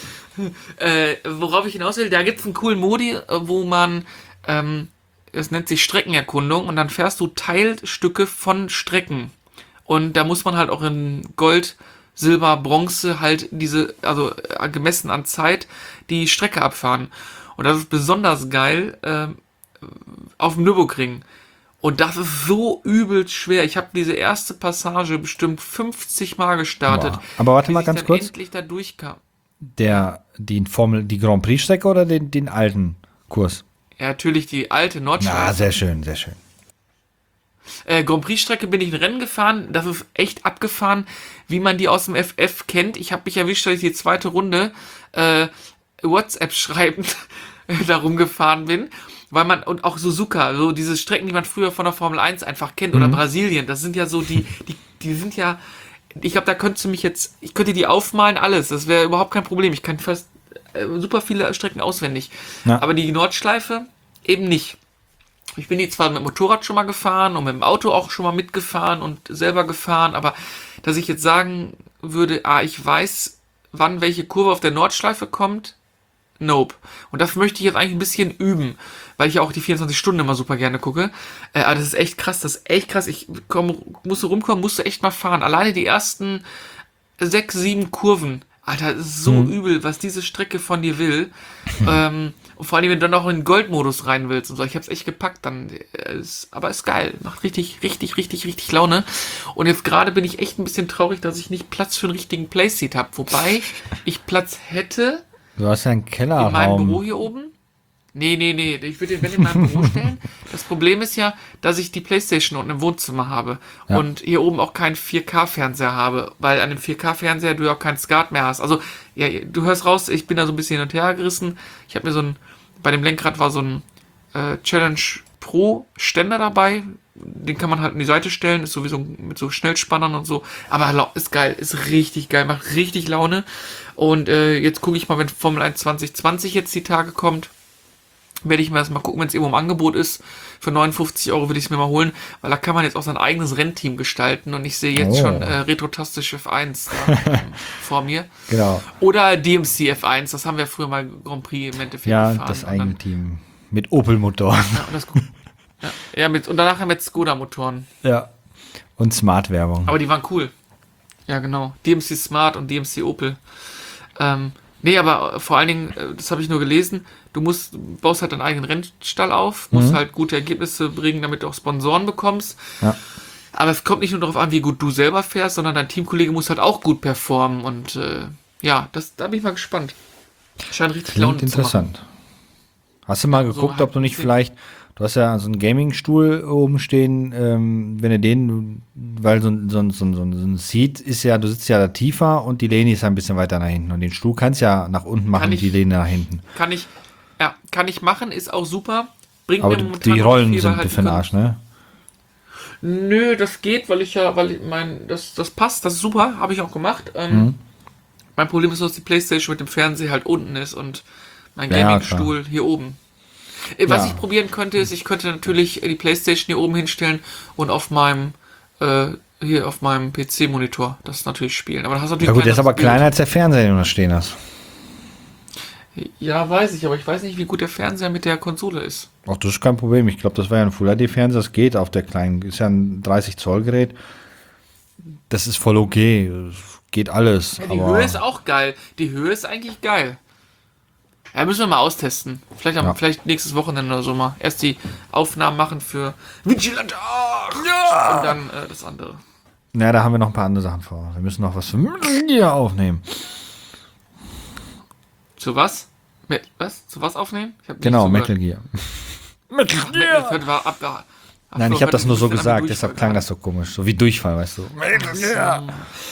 Äh, worauf ich hinaus will, da gibt es einen coolen Modi, äh, wo man, ähm, es nennt sich Streckenerkundung und dann fährst du Teilstücke von Strecken. Und da muss man halt auch in Gold, Silber, Bronze halt diese, also äh, gemessen an Zeit, die Strecke abfahren. Und das ist besonders geil ähm, auf dem Nürburgring. Und das ist so übelst schwer. Ich habe diese erste Passage bestimmt fünfzig Mal gestartet. Boah. Aber warte bis mal ich ganz dann kurz. endlich da durchkam. Der, die Formel, die Grand Prix-Strecke oder den, den alten Kurs? Ja, natürlich die alte Nordschleife. Na, sehr schön, sehr schön. Äh, Grand Prix-Strecke bin ich ein Rennen gefahren. Das ist echt abgefahren, wie man die aus dem F F kennt. Ich habe mich erwischt, dass ich die zweite Runde äh, WhatsApp schreibend darum gefahren bin. Weil man, und auch Suzuka, so diese Strecken, die man früher von der Formel eins einfach kennt, oder Brasilien, das sind ja so die, die, die sind ja, ich glaube, da könntest du mich jetzt, ich könnte die aufmalen, alles, das wäre überhaupt kein Problem. Ich kann fast äh, super viele Strecken auswendig. Ja. Aber die Nordschleife eben nicht. Ich bin die zwar mit dem Motorrad schon mal gefahren und mit dem Auto auch schon mal mitgefahren und selber gefahren, aber dass ich jetzt sagen würde, ah, ich weiß, wann welche Kurve auf der Nordschleife kommt, nope. Und dafür möchte ich jetzt eigentlich ein bisschen üben, weil ich ja auch die vierundzwanzig Stunden immer super gerne gucke. Äh, aber das ist echt krass, das ist echt krass. Ich komm, musste rumkommen, musste echt mal fahren. Alleine die ersten sechs, sieben Kurven. Alter, das ist so übel, was diese Strecke von dir will. ähm, und vor allem, wenn du dann auch in den Goldmodus rein willst und so. Ich hab's echt gepackt dann. Äh, Ist, aber ist geil. Macht richtig, richtig, richtig, richtig Laune. Und jetzt gerade bin ich echt ein bisschen traurig, dass ich nicht Platz für einen richtigen Playseat habe. Wobei ich Platz hätte Du hast ja einen in meinem Büro Kellerraum. hier oben. Nee, nee, nee. Ich würde den wenn in meinem Büro stellen. Das Problem ist ja, dass ich die Playstation unten im Wohnzimmer habe. Ja. Und hier oben auch keinen vier K-Fernseher habe. Weil an dem vier K-Fernseher du ja auch keinen Skat mehr hast. Also, ja, du hörst raus, ich bin da so ein bisschen hin und her gerissen. Ich habe mir so ein, bei dem Lenkrad war so ein äh, Challenge Pro Ständer dabei. Den kann man halt an die Seite stellen. Ist sowieso mit so Schnellspannern und so. Aber lau- ist geil. Ist richtig geil. Macht richtig Laune. Und äh, jetzt gucke ich mal, wenn Formel eins zwanzig zwanzig jetzt die Tage kommt, werde ich mir das mal gucken, wenn es irgendwo im Angebot ist. Für neunundfünfzig Euro würde ich es mir mal holen, weil da kann man jetzt auch sein eigenes Rennteam gestalten und ich sehe jetzt Oh. schon äh, Retrotastisch F eins da, ähm, vor mir. Genau. Oder D M C F eins, das haben wir früher mal Grand Prix im Endeffekt Ja, gefahren. das Und eigene dann, Team. Mit Opel-Motor. ja, und das, gu- Ja, ja mit, und danach mit Skoda-Motoren. Ja. Und Smart-Werbung. Aber die waren cool. Ja, genau. D M C Smart und D M C Opel. Ähm, nee, aber vor allen Dingen, äh, das habe ich nur gelesen, du musst, du baust halt deinen eigenen Rennstall auf, musst Mhm. halt gute Ergebnisse bringen, damit du auch Sponsoren bekommst. Ja. Aber es kommt nicht nur darauf an, wie gut du selber fährst, sondern dein Teamkollege muss halt auch gut performen. Und äh, ja, das, da bin ich mal gespannt. Scheint richtig Laune Klingt zu machen. interessant. Hast du mal So geguckt, halt ob du nicht bisschen- vielleicht, du hast ja so einen Gaming-Stuhl oben stehen, ähm, wenn du den, weil so ein, so, ein, so, ein, so ein Seat ist ja, du sitzt ja da tiefer und die Lehne ist ja ein bisschen weiter nach hinten und den Stuhl kannst du ja nach unten machen Kann und die ich- Lehne nach hinten. Kann ich, ja, kann ich machen, ist auch super. Bringt Aber mir die, momentan die noch Rollen viel, weil sind halt für den können- Arsch, ne? Nö, das geht, weil ich ja, weil ich mein, das, das passt, das ist super, habe ich auch gemacht. Ähm, Mhm. Mein Problem ist, dass die Playstation mit dem Fernseher halt unten ist und mein Ja, ja, Gaming-Stuhl hier oben. Äh, Was Ja. ich probieren könnte, ist, ich könnte natürlich die Playstation hier oben hinstellen und auf meinem, äh, hier auf meinem P C-Monitor das natürlich spielen. Aber das hast du natürlich Ja gut, der ist kleineres aber Bild. kleiner als der Fernseher, den du da stehen hast. Ja, weiß ich, aber ich weiß nicht, wie gut der Fernseher mit der Konsole ist. Ach, das ist kein Problem. Ich glaube, das war ja ein Full-H D-Fernseher, das geht auf der kleinen, ist ja ein dreißig Zoll Gerät. Das ist voll okay, das geht alles. Ja, die aber Höhe ist auch geil. Die Höhe ist eigentlich geil. Ja, müssen wir mal austesten. Vielleicht, am, Ja. vielleicht nächstes Wochenende oder so mal. Erst die Aufnahmen machen für Vigilante ja! Und dann äh, das andere. Ja, da haben wir noch ein paar andere Sachen vor. Wir müssen noch was für hier aufnehmen. Zu was? Mit, was? Zu was aufnehmen? Ich hab nicht Genau, zugehört. Metal Gear. Metal Gear. Das hört- war ab, ab, Nein, ich habe das nur so gesagt, deshalb klang das. das so komisch. So wie Durchfall, weißt du. Metal Gear.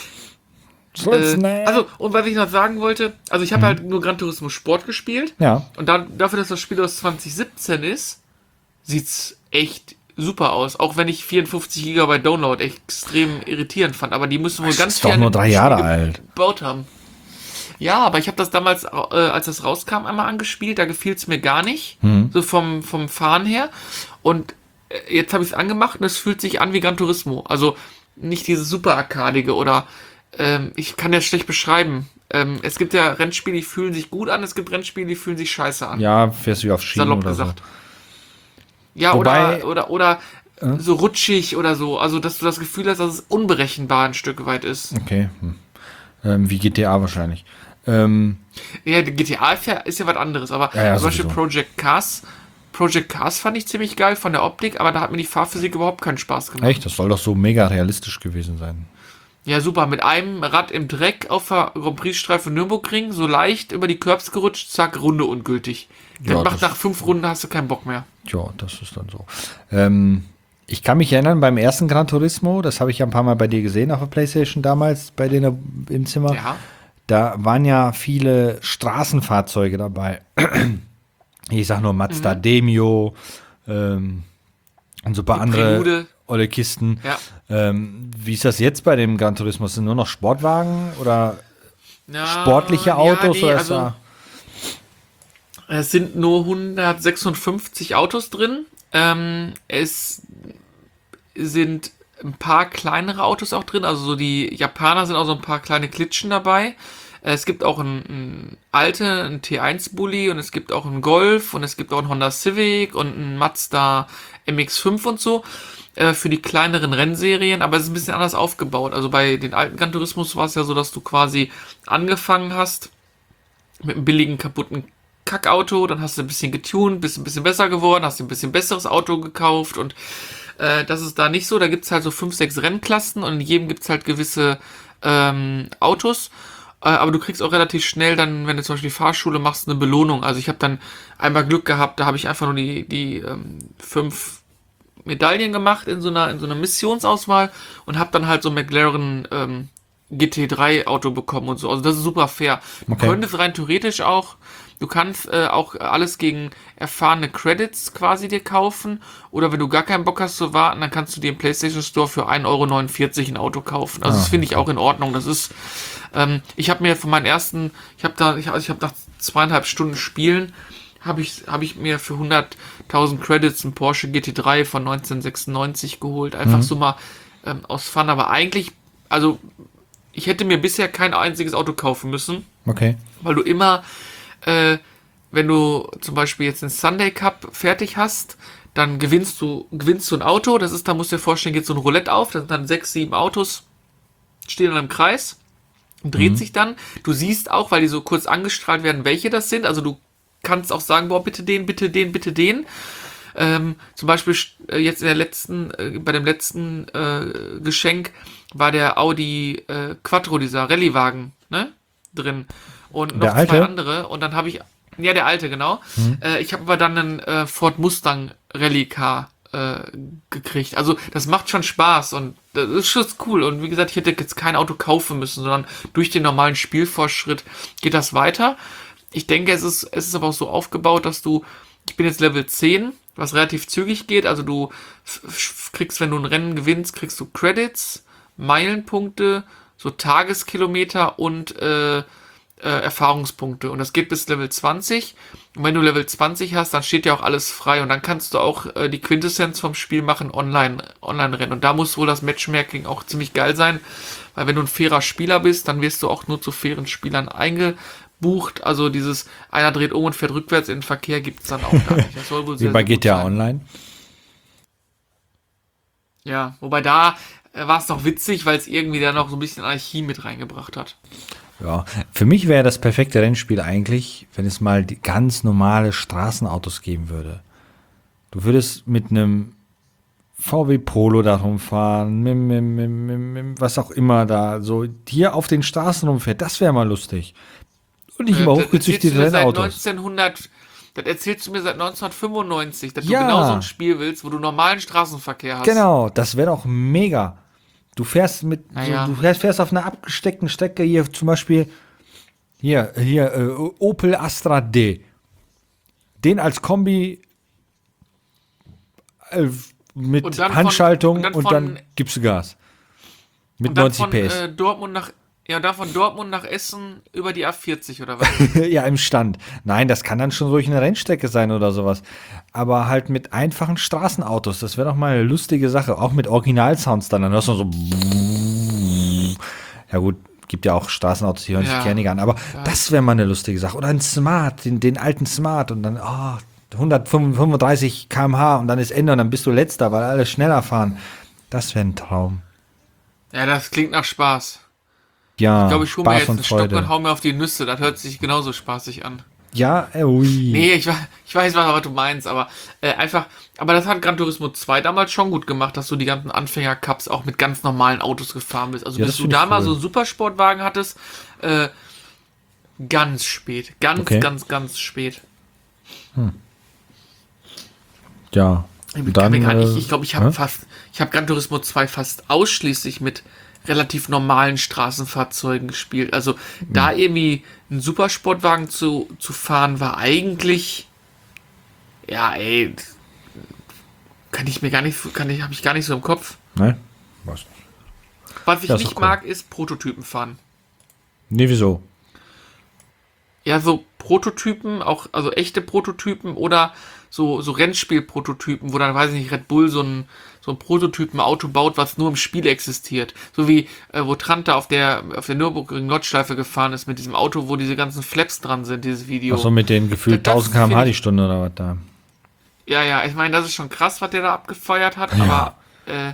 Äh, also, und was ich noch sagen wollte, also ich habe halt nur Gran Turismo Sport gespielt. Ja, Und dann, dafür, dass das Spiel aus zwanzig siebzehn ist, sieht's echt super aus. Auch wenn ich vierundfünfzig Gigabyte Download extrem irritierend fand. Aber die müssen wohl das ganz ist doch viel nur an dem drei Jahre Spiel alt. gebaut haben. Ja, aber ich habe das damals, äh, als das rauskam, einmal angespielt. Da gefiel's mir gar nicht. Mhm. So vom, vom Fahren her. Und äh, jetzt habe ich es angemacht und es fühlt sich an wie Gran Turismo. Also nicht dieses super arkadige oder ähm, ich kann das schlecht beschreiben. Ähm, es gibt ja Rennspiele, die fühlen sich gut an. Es gibt Rennspiele, die fühlen sich scheiße an. Ja, fährst du wie auf Schienen Salopp oder gesagt. so. Ja, Wobei- oder, oder, oder so rutschig oder so. Also, dass du das Gefühl hast, dass es unberechenbar ein Stück weit ist. Okay. Hm. Ähm, wie G T A wahrscheinlich. Ähm, Ja, die G T A ist ja was anderes, aber Ja, ja, zum Beispiel sowieso. Project Cars. Project Cars fand ich ziemlich geil von der Optik, aber da hat mir die Fahrphysik überhaupt keinen Spaß gemacht. echt, das soll doch so mega realistisch gewesen sein. Ja, super. Mit einem Rad im Dreck auf der Grand Prix-Streife Nürburgring, so leicht über die Curbs gerutscht, zack, Runde ungültig. Das Ja, macht das- nach fünf Runden hast du keinen Bock mehr. Ja, das ist dann so. Ähm, ich kann mich erinnern, beim ersten Gran Turismo, das habe ich ja ein paar Mal bei dir gesehen auf der Playstation damals, bei denen im Zimmer. Ja. Da waren ja viele Straßenfahrzeuge dabei. Ich sag nur Mazda Mhm. Demio ähm, und so ein paar Die andere Prelude. olle Kisten. Ja. Ähm, wie ist das jetzt bei dem Gran Turismo? Sind nur noch Sportwagen oder Ja, sportliche Autos? Ja, nee, oder ist also, da es sind nur hundertsechsundfünfzig Autos drin. Ähm, es sind ein paar kleinere Autos auch drin. Also so die Japaner sind auch so ein paar kleine Klitschen dabei. Es gibt auch einen, einen alte, einen T eins Bulli und es gibt auch einen Golf und es gibt auch einen Honda Civic und einen Mazda M X fünf und so äh, für die kleineren Rennserien, aber es ist ein bisschen anders aufgebaut. Also bei den alten Gran Turismos war es ja so, dass du quasi angefangen hast mit einem billigen, kaputten Kackauto, dann hast du ein bisschen getuned, bist ein bisschen besser geworden, hast ein bisschen besseres Auto gekauft und äh, das ist da nicht so. Da gibt es halt so fünf, sechs Rennklassen und in jedem gibt es halt gewisse ähm, Autos. Äh, aber du kriegst auch relativ schnell dann, wenn du zum Beispiel die Fahrschule machst, eine Belohnung. Also ich habe dann einmal Glück gehabt, da habe ich einfach nur die, die ähm, fünf Medaillen gemacht in so einer, in so einer Missionsauswahl und habe dann halt so ein McLaren ähm, G T drei Auto bekommen und so. Also das ist super fair. Du Okay. könntest rein theoretisch auch, du kannst äh, auch alles gegen erfahrene Credits quasi dir kaufen oder wenn du gar keinen Bock hast zu warten, dann kannst du dir im PlayStation Store für ein Euro neunundvierzig ein Auto kaufen. Also Ah, das finde ich auch in Ordnung. Das ist, ähm, ich habe mir von meinen ersten, ich habe da, ich, also ich habe nach zweieinhalb Stunden Spielen habe ich, habe ich mir für hunderttausend Credits einen Porsche G T drei von neunzehnhundertsechsundneunzig geholt. Einfach so mal ähm, aus Fun. Aber eigentlich, also ich hätte mir bisher kein einziges Auto kaufen müssen, okay. weil du immer, äh, wenn du zum Beispiel jetzt den Sunday Cup fertig hast, dann gewinnst du, gewinnst du ein Auto, das ist, da musst du dir vorstellen, geht so ein Roulette auf, da sind dann sechs, sieben Autos, stehen dann im Kreis und dreht Mhm. sich dann. Du siehst auch, weil die so kurz angestrahlt werden, welche das sind, also du kannst auch sagen, boah, bitte den, bitte den, bitte den. Ähm, zum Beispiel äh, jetzt in der letzten, äh, bei dem letzten äh, Geschenk war der Audi äh, Quattro, dieser Rallye-Wagen, ne, drin. Und noch Der zwei alte? andere. Und dann habe ich, ja, der alte, genau. Mhm. Äh, ich habe aber dann einen äh, Ford Mustang Rallye Car äh, gekriegt. Also das macht schon Spaß und das ist schon cool. Und wie gesagt, ich hätte jetzt kein Auto kaufen müssen, sondern durch den normalen Spielfortschritt geht das weiter. Ich denke, es ist, es ist aber auch so aufgebaut, dass du, ich bin jetzt Level zehn, was relativ zügig geht. Also du f- f- kriegst, wenn du ein Rennen gewinnst, kriegst du Credits, Meilenpunkte, so Tageskilometer und äh, äh, Erfahrungspunkte. Und das geht bis Level zwanzig. Und wenn du Level zwanzig hast, dann steht ja auch alles frei. Und dann kannst du auch äh, die Quintessenz vom Spiel machen, online, Online-Rennen. Und da muss wohl das Matchmaking auch ziemlich geil sein. Weil wenn du ein fairer Spieler bist, dann wirst du auch nur zu fairen Spielern eingebucht. Also dieses, einer dreht um und fährt rückwärts in den Verkehr, gibt es dann auch gar nicht. Das soll wohl Wie sehr, bei sehr gut G T A sein. Online. Ja, wobei da äh, war es noch witzig, weil es irgendwie da noch so ein bisschen Anarchie mit reingebracht hat. Ja, für mich wäre das perfekte Rennspiel eigentlich, wenn es mal die ganz normale Straßenautos geben würde. Du würdest mit einem V W Polo da rumfahren, mit, mit, mit, mit, mit, was auch immer da, so hier auf den Straßen rumfährt, das wäre mal lustig. Und nicht immer Äh, das erzählst du hochgezüchtete mir seit Rennautos. neunzehnhundert, das erzählst du mir seit neunzehnhundertfünfundneunzig, dass Ja. du genau so ein Spiel willst, wo du normalen Straßenverkehr hast. Genau, das wäre doch mega. Du fährst mit, Naja. so, du fährst, fährst auf einer abgesteckten Strecke, hier zum Beispiel, hier, hier, äh, Opel Astra D. Den als Kombi äh, mit Und dann von- Handschaltung und dann und von- dann gibst du Gas. Mit Und dann neunzig von PS. äh, Dortmund nach, ja, da von Dortmund nach Essen über die A vierzig oder was? Ja, im Stand. Nein, das kann dann schon durch eine Rennstrecke sein oder sowas. Aber halt mit einfachen Straßenautos. Das wäre doch mal eine lustige Sache. Auch mit Originalsounds dann. Dann hörst du so. Ja, gut, gibt ja auch Straßenautos, die hören sich Ja. kernig an. Aber Ja. das wäre mal eine lustige Sache. Oder ein Smart, den, den alten Smart. Und dann, oh, hundertfünfunddreißig Kilometer pro Stunde und dann ist Ende und dann bist du letzter, weil alle schneller fahren. Das wäre ein Traum. Ja, das klingt nach Spaß. Ja, Ich glaube, ich hole mir Spaß jetzt und einen Stock und Freude. hau mir auf die Nüsse. Das hört sich genauso spaßig an. Ja, äh, ui. Nee, ich, we- ich weiß, was du meinst, aber äh, einfach, aber das hat Gran Turismo zwei damals schon gut gemacht, dass du die ganzen Anfänger-Cups auch mit ganz normalen Autos gefahren bist. Also Ja, bis das du find da ich mal cool. so einen Supersportwagen hattest, äh, ganz spät. Ganz, Okay. ganz, ganz spät. Ja. Ich Und glaube, dann, ich, äh, ich, glaub, ich habe hä? fast, ich habe Gran Turismo zwei fast ausschließlich mit relativ normalen Straßenfahrzeugen gespielt. Also da Hm. irgendwie einen Supersportwagen zu, zu fahren, war eigentlich, ja, ey, kann ich mir gar nicht, kann ich, habe ich gar nicht so im Kopf. Ne? Was? Was ich Ja, ist nicht doch cool. mag, ist Prototypen fahren. Nee, wieso? Ja, so Prototypen, auch, also echte Prototypen oder so, so Rennspiel-Prototypen, wo dann, weiß ich nicht, Red Bull so ein, so ein Prototypen-Auto baut, was nur im Spiel existiert. So wie, äh, wo Tranta auf der, auf der Nürburgring-Nordschleife gefahren ist mit diesem Auto, wo diese ganzen Flaps dran sind, dieses Video. Ach so, mit den gefühlt Das tausend Kilometer pro Stunde find die ich- Stunde oder was da. Ja, ja, ich meine, das ist schon krass, was der da abgefeuert hat, Ja. aber, äh,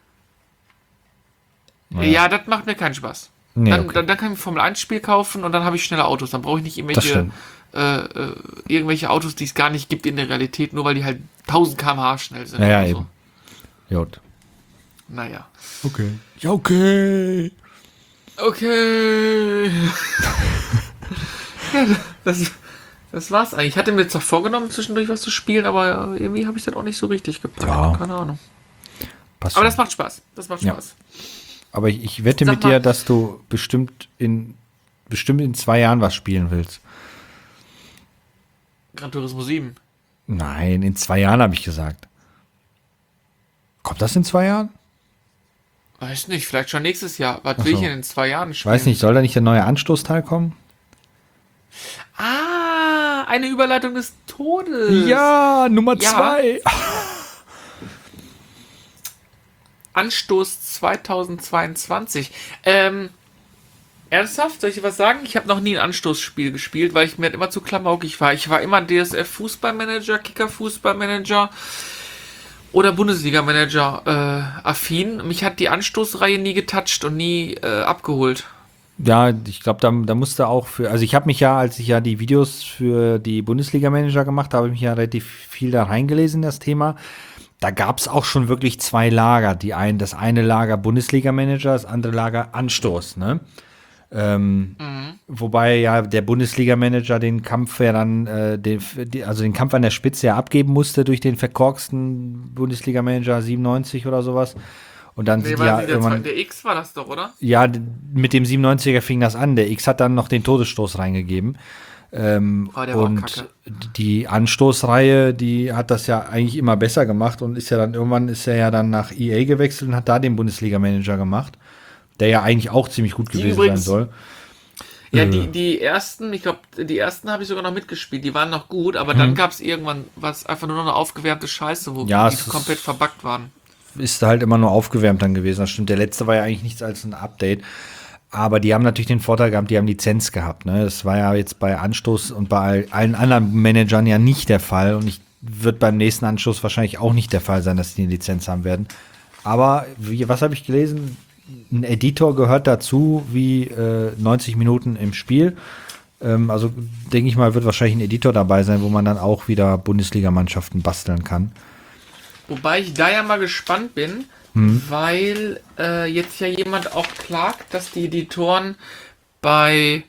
Naja. ja, das macht mir keinen Spaß. Nee, dann, okay. dann, dann kann ich ein Formel eins Spiel kaufen und dann habe ich schnelle Autos. Dann brauche ich nicht Das irgendwelche, stimmt. äh, äh, irgendwelche Autos, die es gar nicht gibt in der Realität, nur weil die halt tausend Kilometer pro Stunde schnell sind. Naja, oder eben. Gut. Naja. Okay. Ja, okay. Okay. ja, das, das war's eigentlich. Ich hatte mir jetzt noch vorgenommen, zwischendurch was zu spielen, aber irgendwie habe ich das auch nicht so richtig gepackt. Ja. Keine Ahnung. Passt Aber schon. das macht Spaß. Das macht Ja. Spaß. Aber ich, ich wette Sag mit mal- dir, dass du bestimmt in bestimmt in zwei Jahren was spielen willst. Gran Turismo sieben. Nein, in zwei Jahren habe ich gesagt. Kommt das in zwei Jahren? Weiß nicht, vielleicht schon nächstes Jahr. Was Ach will ich so. denn in zwei Jahren Ich spielen? weiß nicht, soll da nicht der neue Anstoßteil kommen? Ah, eine Überleitung des Todes. Ja, Nummer Ja. zwei. Anstoß zweitausendzweiundzwanzig. Ähm, ernsthaft, soll ich dir was sagen? Ich habe noch nie ein Anstoßspiel gespielt, weil ich mir halt immer zu klamaukig war. Ich war immer D S F Fußballmanager, Kicker Fußballmanager. oder Bundesliga-Manager äh, affin. Mich hat die Anstoßreihe nie getoucht und nie äh, abgeholt. Ja, ich glaube, da, da musste auch für, also ich habe mich ja, als ich ja die Videos für die Bundesliga-Manager gemacht habe, habe ich mich ja relativ viel da reingelesen, das Thema. Da gab es auch schon wirklich zwei Lager. Die ein, das eine Lager Bundesliga-Manager, das andere Lager Anstoß, ne? Ähm, mhm. Wobei ja der Bundesliga-Manager den Kampf ja dann, äh, den, die, also den Kampf an der Spitze ja abgeben musste durch den verkorksten Bundesliga-Manager siebenundneunzig oder sowas. Und dann Nee, sind war ja das nicht der, irgendwann, zweite, der X war das doch, oder? ja, d- mit dem siebenundneunziger fing das an. Der X hat dann noch den Todesstoß reingegeben. Ähm, Oh, der war auch und kacke. die Anstoßreihe, die hat das ja eigentlich immer besser gemacht und ist ja dann irgendwann ist er ja dann nach E A gewechselt und hat da den Bundesliga-Manager gemacht, der ja eigentlich auch ziemlich gut Die gewesen übrigens, sein soll. ja, Äh, die, die ersten, ich glaube, die ersten habe ich sogar noch mitgespielt, die waren noch gut, aber dann gab es irgendwann was einfach nur noch eine aufgewärmte Scheiße, wo Ja, die es ist- komplett verbuggt waren. Ist halt immer nur aufgewärmt dann gewesen. Das stimmt. Der letzte war ja eigentlich nichts als ein Update. Aber die haben natürlich den Vorteil gehabt, die haben Lizenz gehabt. Ne? Das war ja jetzt bei Anstoß und bei allen anderen Managern ja nicht der Fall. Und ich wird beim nächsten Anstoß wahrscheinlich auch nicht der Fall sein, dass die eine Lizenz haben werden. Aber wie, was habe ich gelesen? Ein Editor gehört dazu, wie äh, neunzig Minuten im Spiel. Ähm, also denke ich mal, wird wahrscheinlich ein Editor dabei sein, wo man dann auch wieder Bundesligamannschaften basteln kann. Wobei ich da ja mal gespannt bin, Hm. weil äh, jetzt ja jemand auch klagt, dass die Editoren bei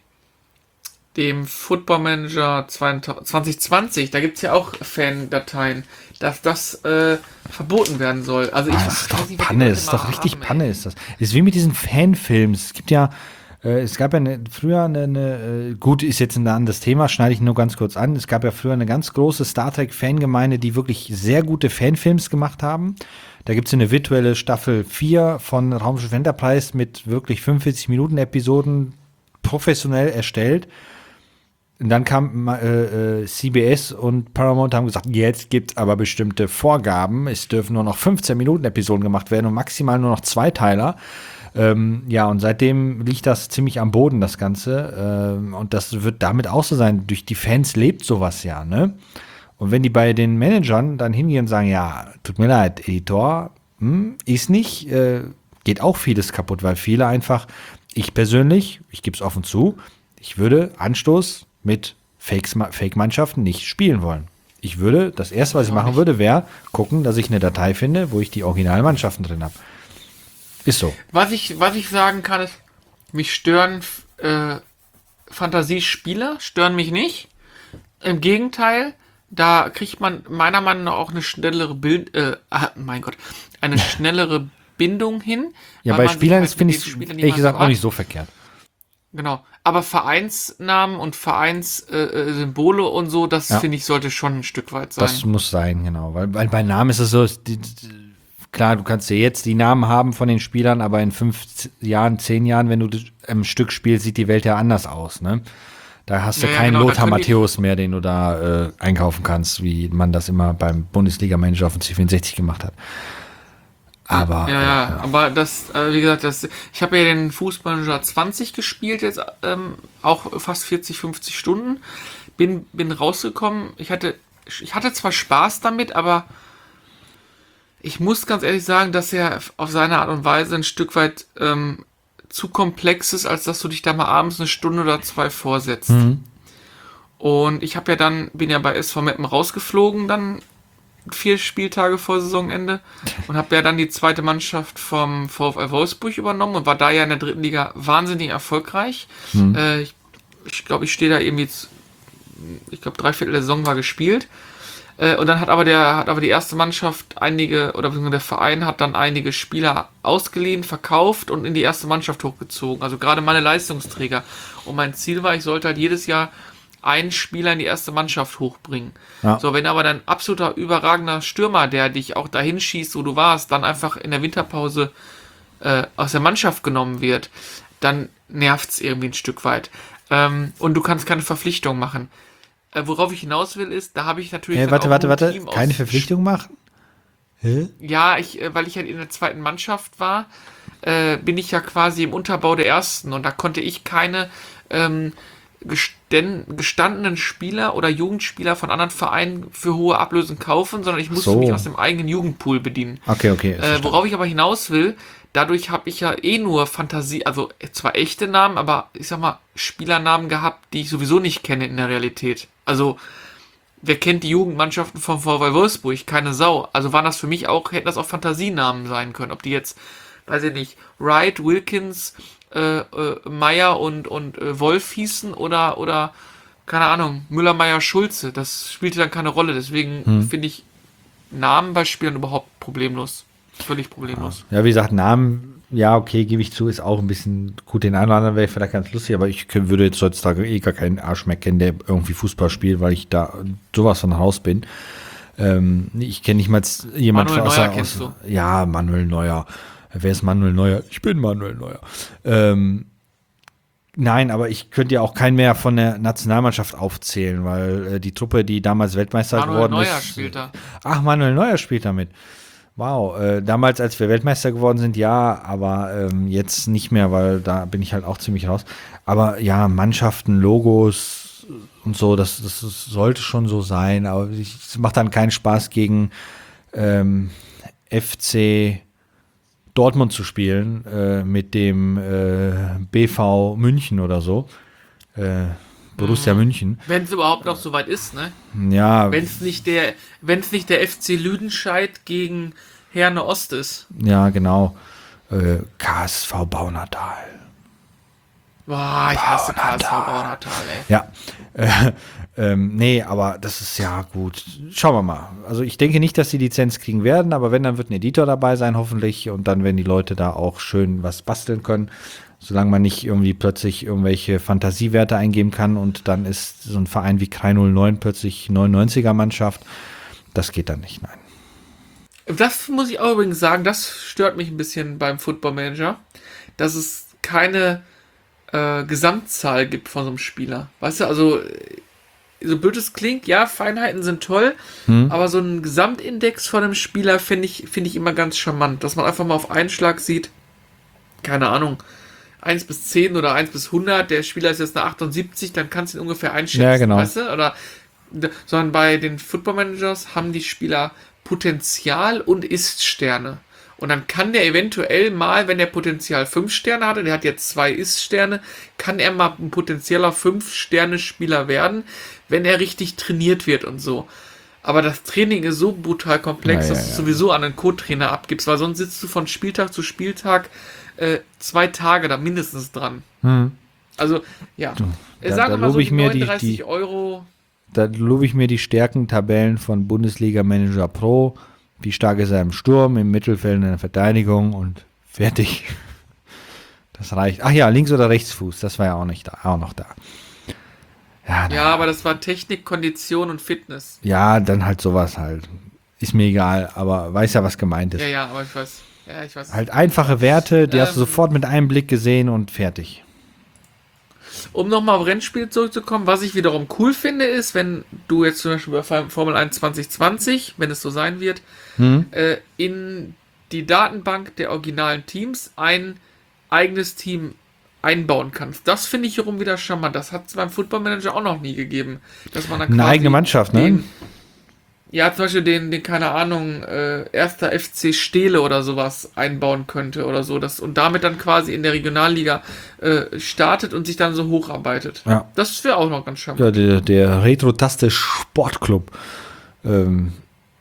dem Football Manager zwanzig zwanzig, da gibt es ja auch Fan-Dateien, dass das äh, verboten werden soll. Also ich Ah, das ist weiß doch nicht, was die Panne, Leute das ist doch mal richtig haben, Panne, ey. ist das. Ist wie mit diesen Fanfilms. Es gibt ja, äh, es gab ja eine, früher eine, eine, äh, gut, ist jetzt ein anderes Thema, schneide ich nur ganz kurz an. Es gab ja früher eine ganz große Star Trek-Fangemeinde, die wirklich sehr gute Fanfilms gemacht haben. Da gibt es eine virtuelle Staffel vier von Raumschiff Enterprise mit wirklich fünfundvierzig Minuten Episoden, professionell erstellt. Und dann kam äh, äh, C B S und Paramount haben gesagt, jetzt gibt es aber bestimmte Vorgaben. Es dürfen nur noch fünfzehn Minuten Episoden gemacht werden und maximal nur noch Zweiteiler. Ähm, ja, und seitdem liegt das ziemlich am Boden, das Ganze. Ähm, und das wird damit auch so sein. Durch die Fans lebt sowas ja, ne? Und wenn die bei den Managern dann hingehen und sagen, ja, tut mir leid, Editor, hm, ist nicht, äh, geht auch vieles kaputt, weil viele einfach, ich persönlich, ich gebe es offen zu, ich würde Anstoß mit Fakes, Fake-Mannschaften nicht spielen wollen. Ich würde, das erste, was ich machen würde, wäre gucken, dass ich eine Datei finde, wo ich die Originalmannschaften drin habe. Ist so. Was ich, was ich sagen kann, ist, mich stören äh, Fantasiespieler, stören mich nicht. Im Gegenteil, da kriegt man meiner Meinung nach auch eine schnellere Bild, äh, ah, mein Gott, eine schnellere Bindung hin. Ja, weil bei man sich Spielern halt ist, mit finde den ich, Spielern, die ehrlich man gesagt, so auch hat. nicht so verkehrt. Genau. Aber Vereinsnamen und Vereinssymbole äh, Symbole und so, das Ja. finde ich, sollte schon ein Stück weit sein. Das muss sein, genau. Weil, weil bei Namen ist es so, die, die, klar, du kannst ja jetzt die Namen haben von den Spielern, aber in fünf Z- Jahren, zehn Jahren, wenn du das im Stück spielst, sieht die Welt ja anders aus, ne? Da hast du Ja, ja, keinen genau, da Lothar können die- Matthäus mehr, den du da äh, einkaufen kannst, wie man das immer beim Bundesliga-Manager auf dem C vierundsechzig gemacht hat. Aber Ja, ja, äh, aber das, äh, wie gesagt, das, ich habe ja den Fußballmanager zwanzig gespielt, jetzt ähm, auch fast vierzig, fünfzig Stunden. Bin, bin rausgekommen. Ich hatte, ich hatte zwar Spaß damit, aber ich muss ganz ehrlich sagen, dass er auf seine Art und Weise ein Stück weit ähm, zu komplex ist, als dass du dich da mal abends eine Stunde oder zwei vorsetzt. Mhm. Und ich habe ja dann, bin ja bei S V Meppen rausgeflogen, dann vier Spieltage vor Saisonende und habe ja dann die zweite Mannschaft vom VfL Wolfsburg übernommen und war da ja in der dritten Liga wahnsinnig erfolgreich. Mhm. Äh, ich ich glaube, ich stehe da irgendwie, z- ich glaube, drei Viertel der Saison war gespielt. Äh, und dann hat aber der, hat aber die erste Mannschaft einige, oder beziehungsweise der Verein hat dann einige Spieler ausgeliehen, verkauft und in die erste Mannschaft hochgezogen. Also gerade meine Leistungsträger. Und mein Ziel war, ich sollte halt jedes Jahr einen Spieler in die erste Mannschaft hochbringen. Ja. So, wenn aber dein absoluter überragender Stürmer, der dich auch dahin schießt, wo du warst, dann einfach in der Winterpause äh, aus der Mannschaft genommen wird, dann nervt's irgendwie ein Stück weit. Ähm, und du kannst keine Verpflichtung machen. Äh, worauf ich hinaus will, ist, da habe ich natürlich. Hey, dann warte, auch warte, nur ein warte. Team Keine aus- Verpflichtung machen? Hä? Ja, ich, äh, weil ich halt in der zweiten Mannschaft war, äh, bin ich ja quasi im Unterbau der ersten und da konnte ich keine ähm, gesten, gestandenen Spieler oder Jugendspieler von anderen Vereinen für hohe Ablösen kaufen, sondern ich musste So. mich aus dem eigenen Jugendpool bedienen. Okay, okay. Äh, worauf ich aber hinaus will, dadurch habe ich ja eh nur Fantasie, also zwar echte Namen, aber ich sag mal Spielernamen gehabt, die ich sowieso nicht kenne in der Realität. Also wer kennt die Jugendmannschaften vom VfL Wolfsburg? Keine Sau. Also waren das für mich auch, hätten das auch Fantasienamen sein können. Ob die jetzt, weiß ich nicht, Wright, Wilkins, äh, äh, Meyer und, und äh, Wolf hießen oder, oder, keine Ahnung, Müller, Meyer, Schulze. Das spielte dann keine Rolle. Deswegen Hm. finde ich Namen bei Spielern überhaupt problemlos. Völlig problemlos. Ja, wie gesagt, Namen, ja, okay, gebe ich zu, ist auch ein bisschen gut. Den einen oder anderen wäre vielleicht ganz lustig, aber ich kö- würde jetzt heutzutage eh gar keinen Arsch mehr kennen, der irgendwie Fußball spielt, weil ich da sowas von Haus bin. Ähm, ich kenne nicht mal jemand Manuel außer, Neuer kennst außer ja, Manuel Neuer. Wer ist Manuel Neuer? Ich bin Manuel Neuer. Ähm, nein, aber ich könnte ja auch keinen mehr von der Nationalmannschaft aufzählen, weil äh, die Truppe, die damals Weltmeister Manuel geworden Neuer ist. spielt da. Ach, Manuel Neuer spielt damit. Wow, äh, damals, als wir Weltmeister geworden sind, ja, aber ähm, jetzt nicht mehr, weil da bin ich halt auch ziemlich raus. Aber ja, Mannschaften, Logos und so, das, das, das sollte schon so sein, aber ich- es macht dann keinen Spaß gegen ähm, F C Dortmund zu spielen äh, mit dem äh, B V München oder so. Äh, Borussia München. Wenn es überhaupt noch so weit ist, ne? Ja, Wenn es nicht der, wenn es nicht der F C Lüdenscheid gegen Herne Ost ist. ja, genau. Äh, K S V Baunatal. Boah, ich hasse K S V Baunatal, ey. Ja, äh, ähm, nee, aber das ist ja gut. Schauen wir mal. Also ich denke nicht, dass die Lizenz kriegen werden, aber wenn, dann wird ein Editor dabei sein, hoffentlich. Und dann werden die Leute da auch schön was basteln können. Solange man nicht irgendwie plötzlich irgendwelche Fantasiewerte eingeben kann und dann ist so ein Verein wie Krei null neun plötzlich neunundneunziger Mannschaft. Das geht dann nicht, nein. Das muss ich auch übrigens sagen, das stört mich ein bisschen beim Football Manager, dass es keine äh, Gesamtzahl gibt von so einem Spieler. Weißt du, also äh, so blöd es klingt, ja, Feinheiten sind toll, aber so ein Gesamtindex von einem Spieler finde ich, finde ich immer ganz charmant, dass man einfach mal auf einen Schlag sieht, keine Ahnung, eins bis zehn oder eins bis hundert, der Spieler ist jetzt eine achtundsiebzig, dann kannst du ihn ungefähr einschätzen, Ja, genau. weißt du? Oder, sondern bei den Football Managers haben die Spieler Potenzial und Ist-Sterne. Und dann kann der eventuell mal, wenn der Potenzial fünf Sterne hatte, der hat jetzt zwei Ist-Sterne, kann er mal ein potenzieller fünf Sterne Spieler werden, wenn er richtig trainiert wird und so. Aber das Training ist so brutal komplex, Ja, ja, dass du ja. sowieso an einen Co-Trainer abgibst, weil sonst sitzt du von Spieltag zu Spieltag äh, zwei Tage da mindestens dran. Also, ja. da- Sagen da wir mal so lobe ich mir die- neununddreißig die- Euro. Da lobe ich mir die Stärkentabellen von Bundesliga Manager Pro. Wie stark ist er im Sturm, im Mittelfeld, in der Verteidigung und fertig. Das reicht. Ach ja, Links- oder Rechtsfuß, das war ja auch nicht da, auch noch da. Ja, na, Ja, aber das war Technik, Kondition und Fitness. ja, dann halt sowas halt. Ist mir egal, aber weiß ja, was gemeint ist. Ja, ja, aber ich weiß. Ja, ich weiß. Halt einfache Werte, die hast du Ähm. sofort mit einem Blick gesehen und fertig. Um nochmal auf Rennspiel zurückzukommen, was ich wiederum cool finde, ist, wenn du jetzt zum Beispiel bei Formel eins zwanzig zwanzig, wenn es so sein wird, äh, in die Datenbank der originalen Teams ein eigenes Team einbauen kannst. Das finde ich wiederum wieder charmant. Das hat es beim Football Manager auch noch nie gegeben. Dass man dann Eine quasi eigene Mannschaft, ne? den, ja, zum Beispiel den, den keine Ahnung, äh, erster F C Steele oder sowas einbauen könnte oder so. Das, und damit dann quasi in der Regionalliga äh, startet und sich dann so hocharbeitet. Ja. Das wäre auch noch ganz charmant. Ja, der, der Retro-Taste Sportclub. Ähm,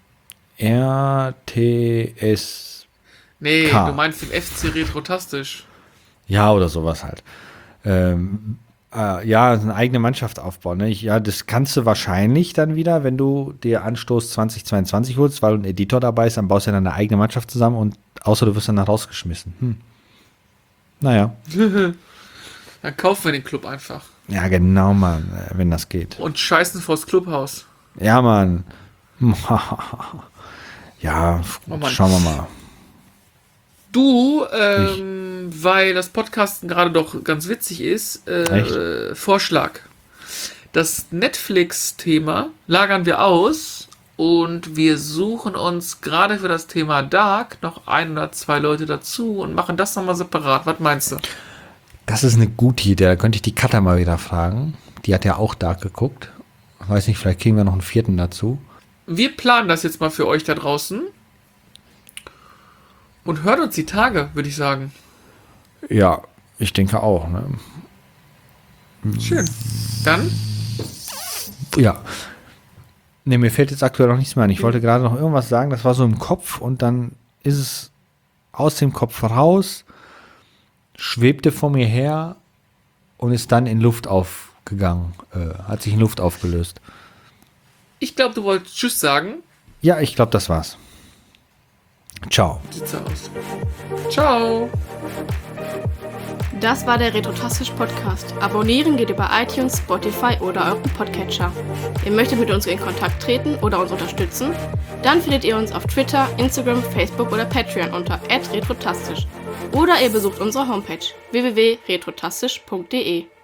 R T S. Nee, K. du meinst den F C Retrotastisch. Ja, oder sowas halt. Ähm, äh, ja, eine eigene Mannschaft aufbauen. Ne? Ich, ja, das kannst du wahrscheinlich dann wieder, wenn du dir Anstoß zwanzig zweiundzwanzig holst, weil ein Editor dabei ist, dann baust du ja dann eine eigene Mannschaft zusammen und außer du wirst dann rausgeschmissen. Hm. Naja. Dann kaufen wir den Club einfach. Ja, genau, Mann, äh, wenn das geht. Und scheißen vors Clubhaus. Ja, Mann. Ja, Oh Mann. schauen wir mal. Du, ähm, weil das Podcasten gerade doch ganz witzig ist, äh, Echt? äh, Vorschlag. Das Netflix-Thema lagern wir aus und wir suchen uns gerade für das Thema Dark noch ein oder zwei Leute dazu und machen das nochmal separat. Was meinst du? Das ist eine gute Idee. Da könnte ich die Cutter mal wieder fragen. Die hat ja auch Dark geguckt. Weiß nicht, vielleicht kriegen wir noch einen vierten dazu. Wir planen das jetzt mal für euch da draußen. Und hört uns die Tage, würde ich sagen. Ja, ich denke auch. Ne? Schön. Dann? Ja. Ne, mir fällt jetzt aktuell noch nichts mehr ein. Ich wollte gerade noch irgendwas sagen, das war so im Kopf und dann ist es aus dem Kopf raus, schwebte vor mir her und ist dann in Luft aufgegangen. Äh, hat sich in Luft aufgelöst. Ich glaube, du wolltest Tschüss sagen. Ja, ich glaube, das war's. Ciao. Sieht's aus. Ciao. Das war der Retrotastisch Podcast. Abonnieren geht über iTunes, Spotify oder euren Podcatcher. Ihr möchtet mit uns in Kontakt treten oder uns unterstützen? Dann findet ihr uns auf Twitter, Instagram, Facebook oder Patreon unter at retrotastisch. Oder ihr besucht unsere Homepage w w w punkt retrotastisch punkt d e.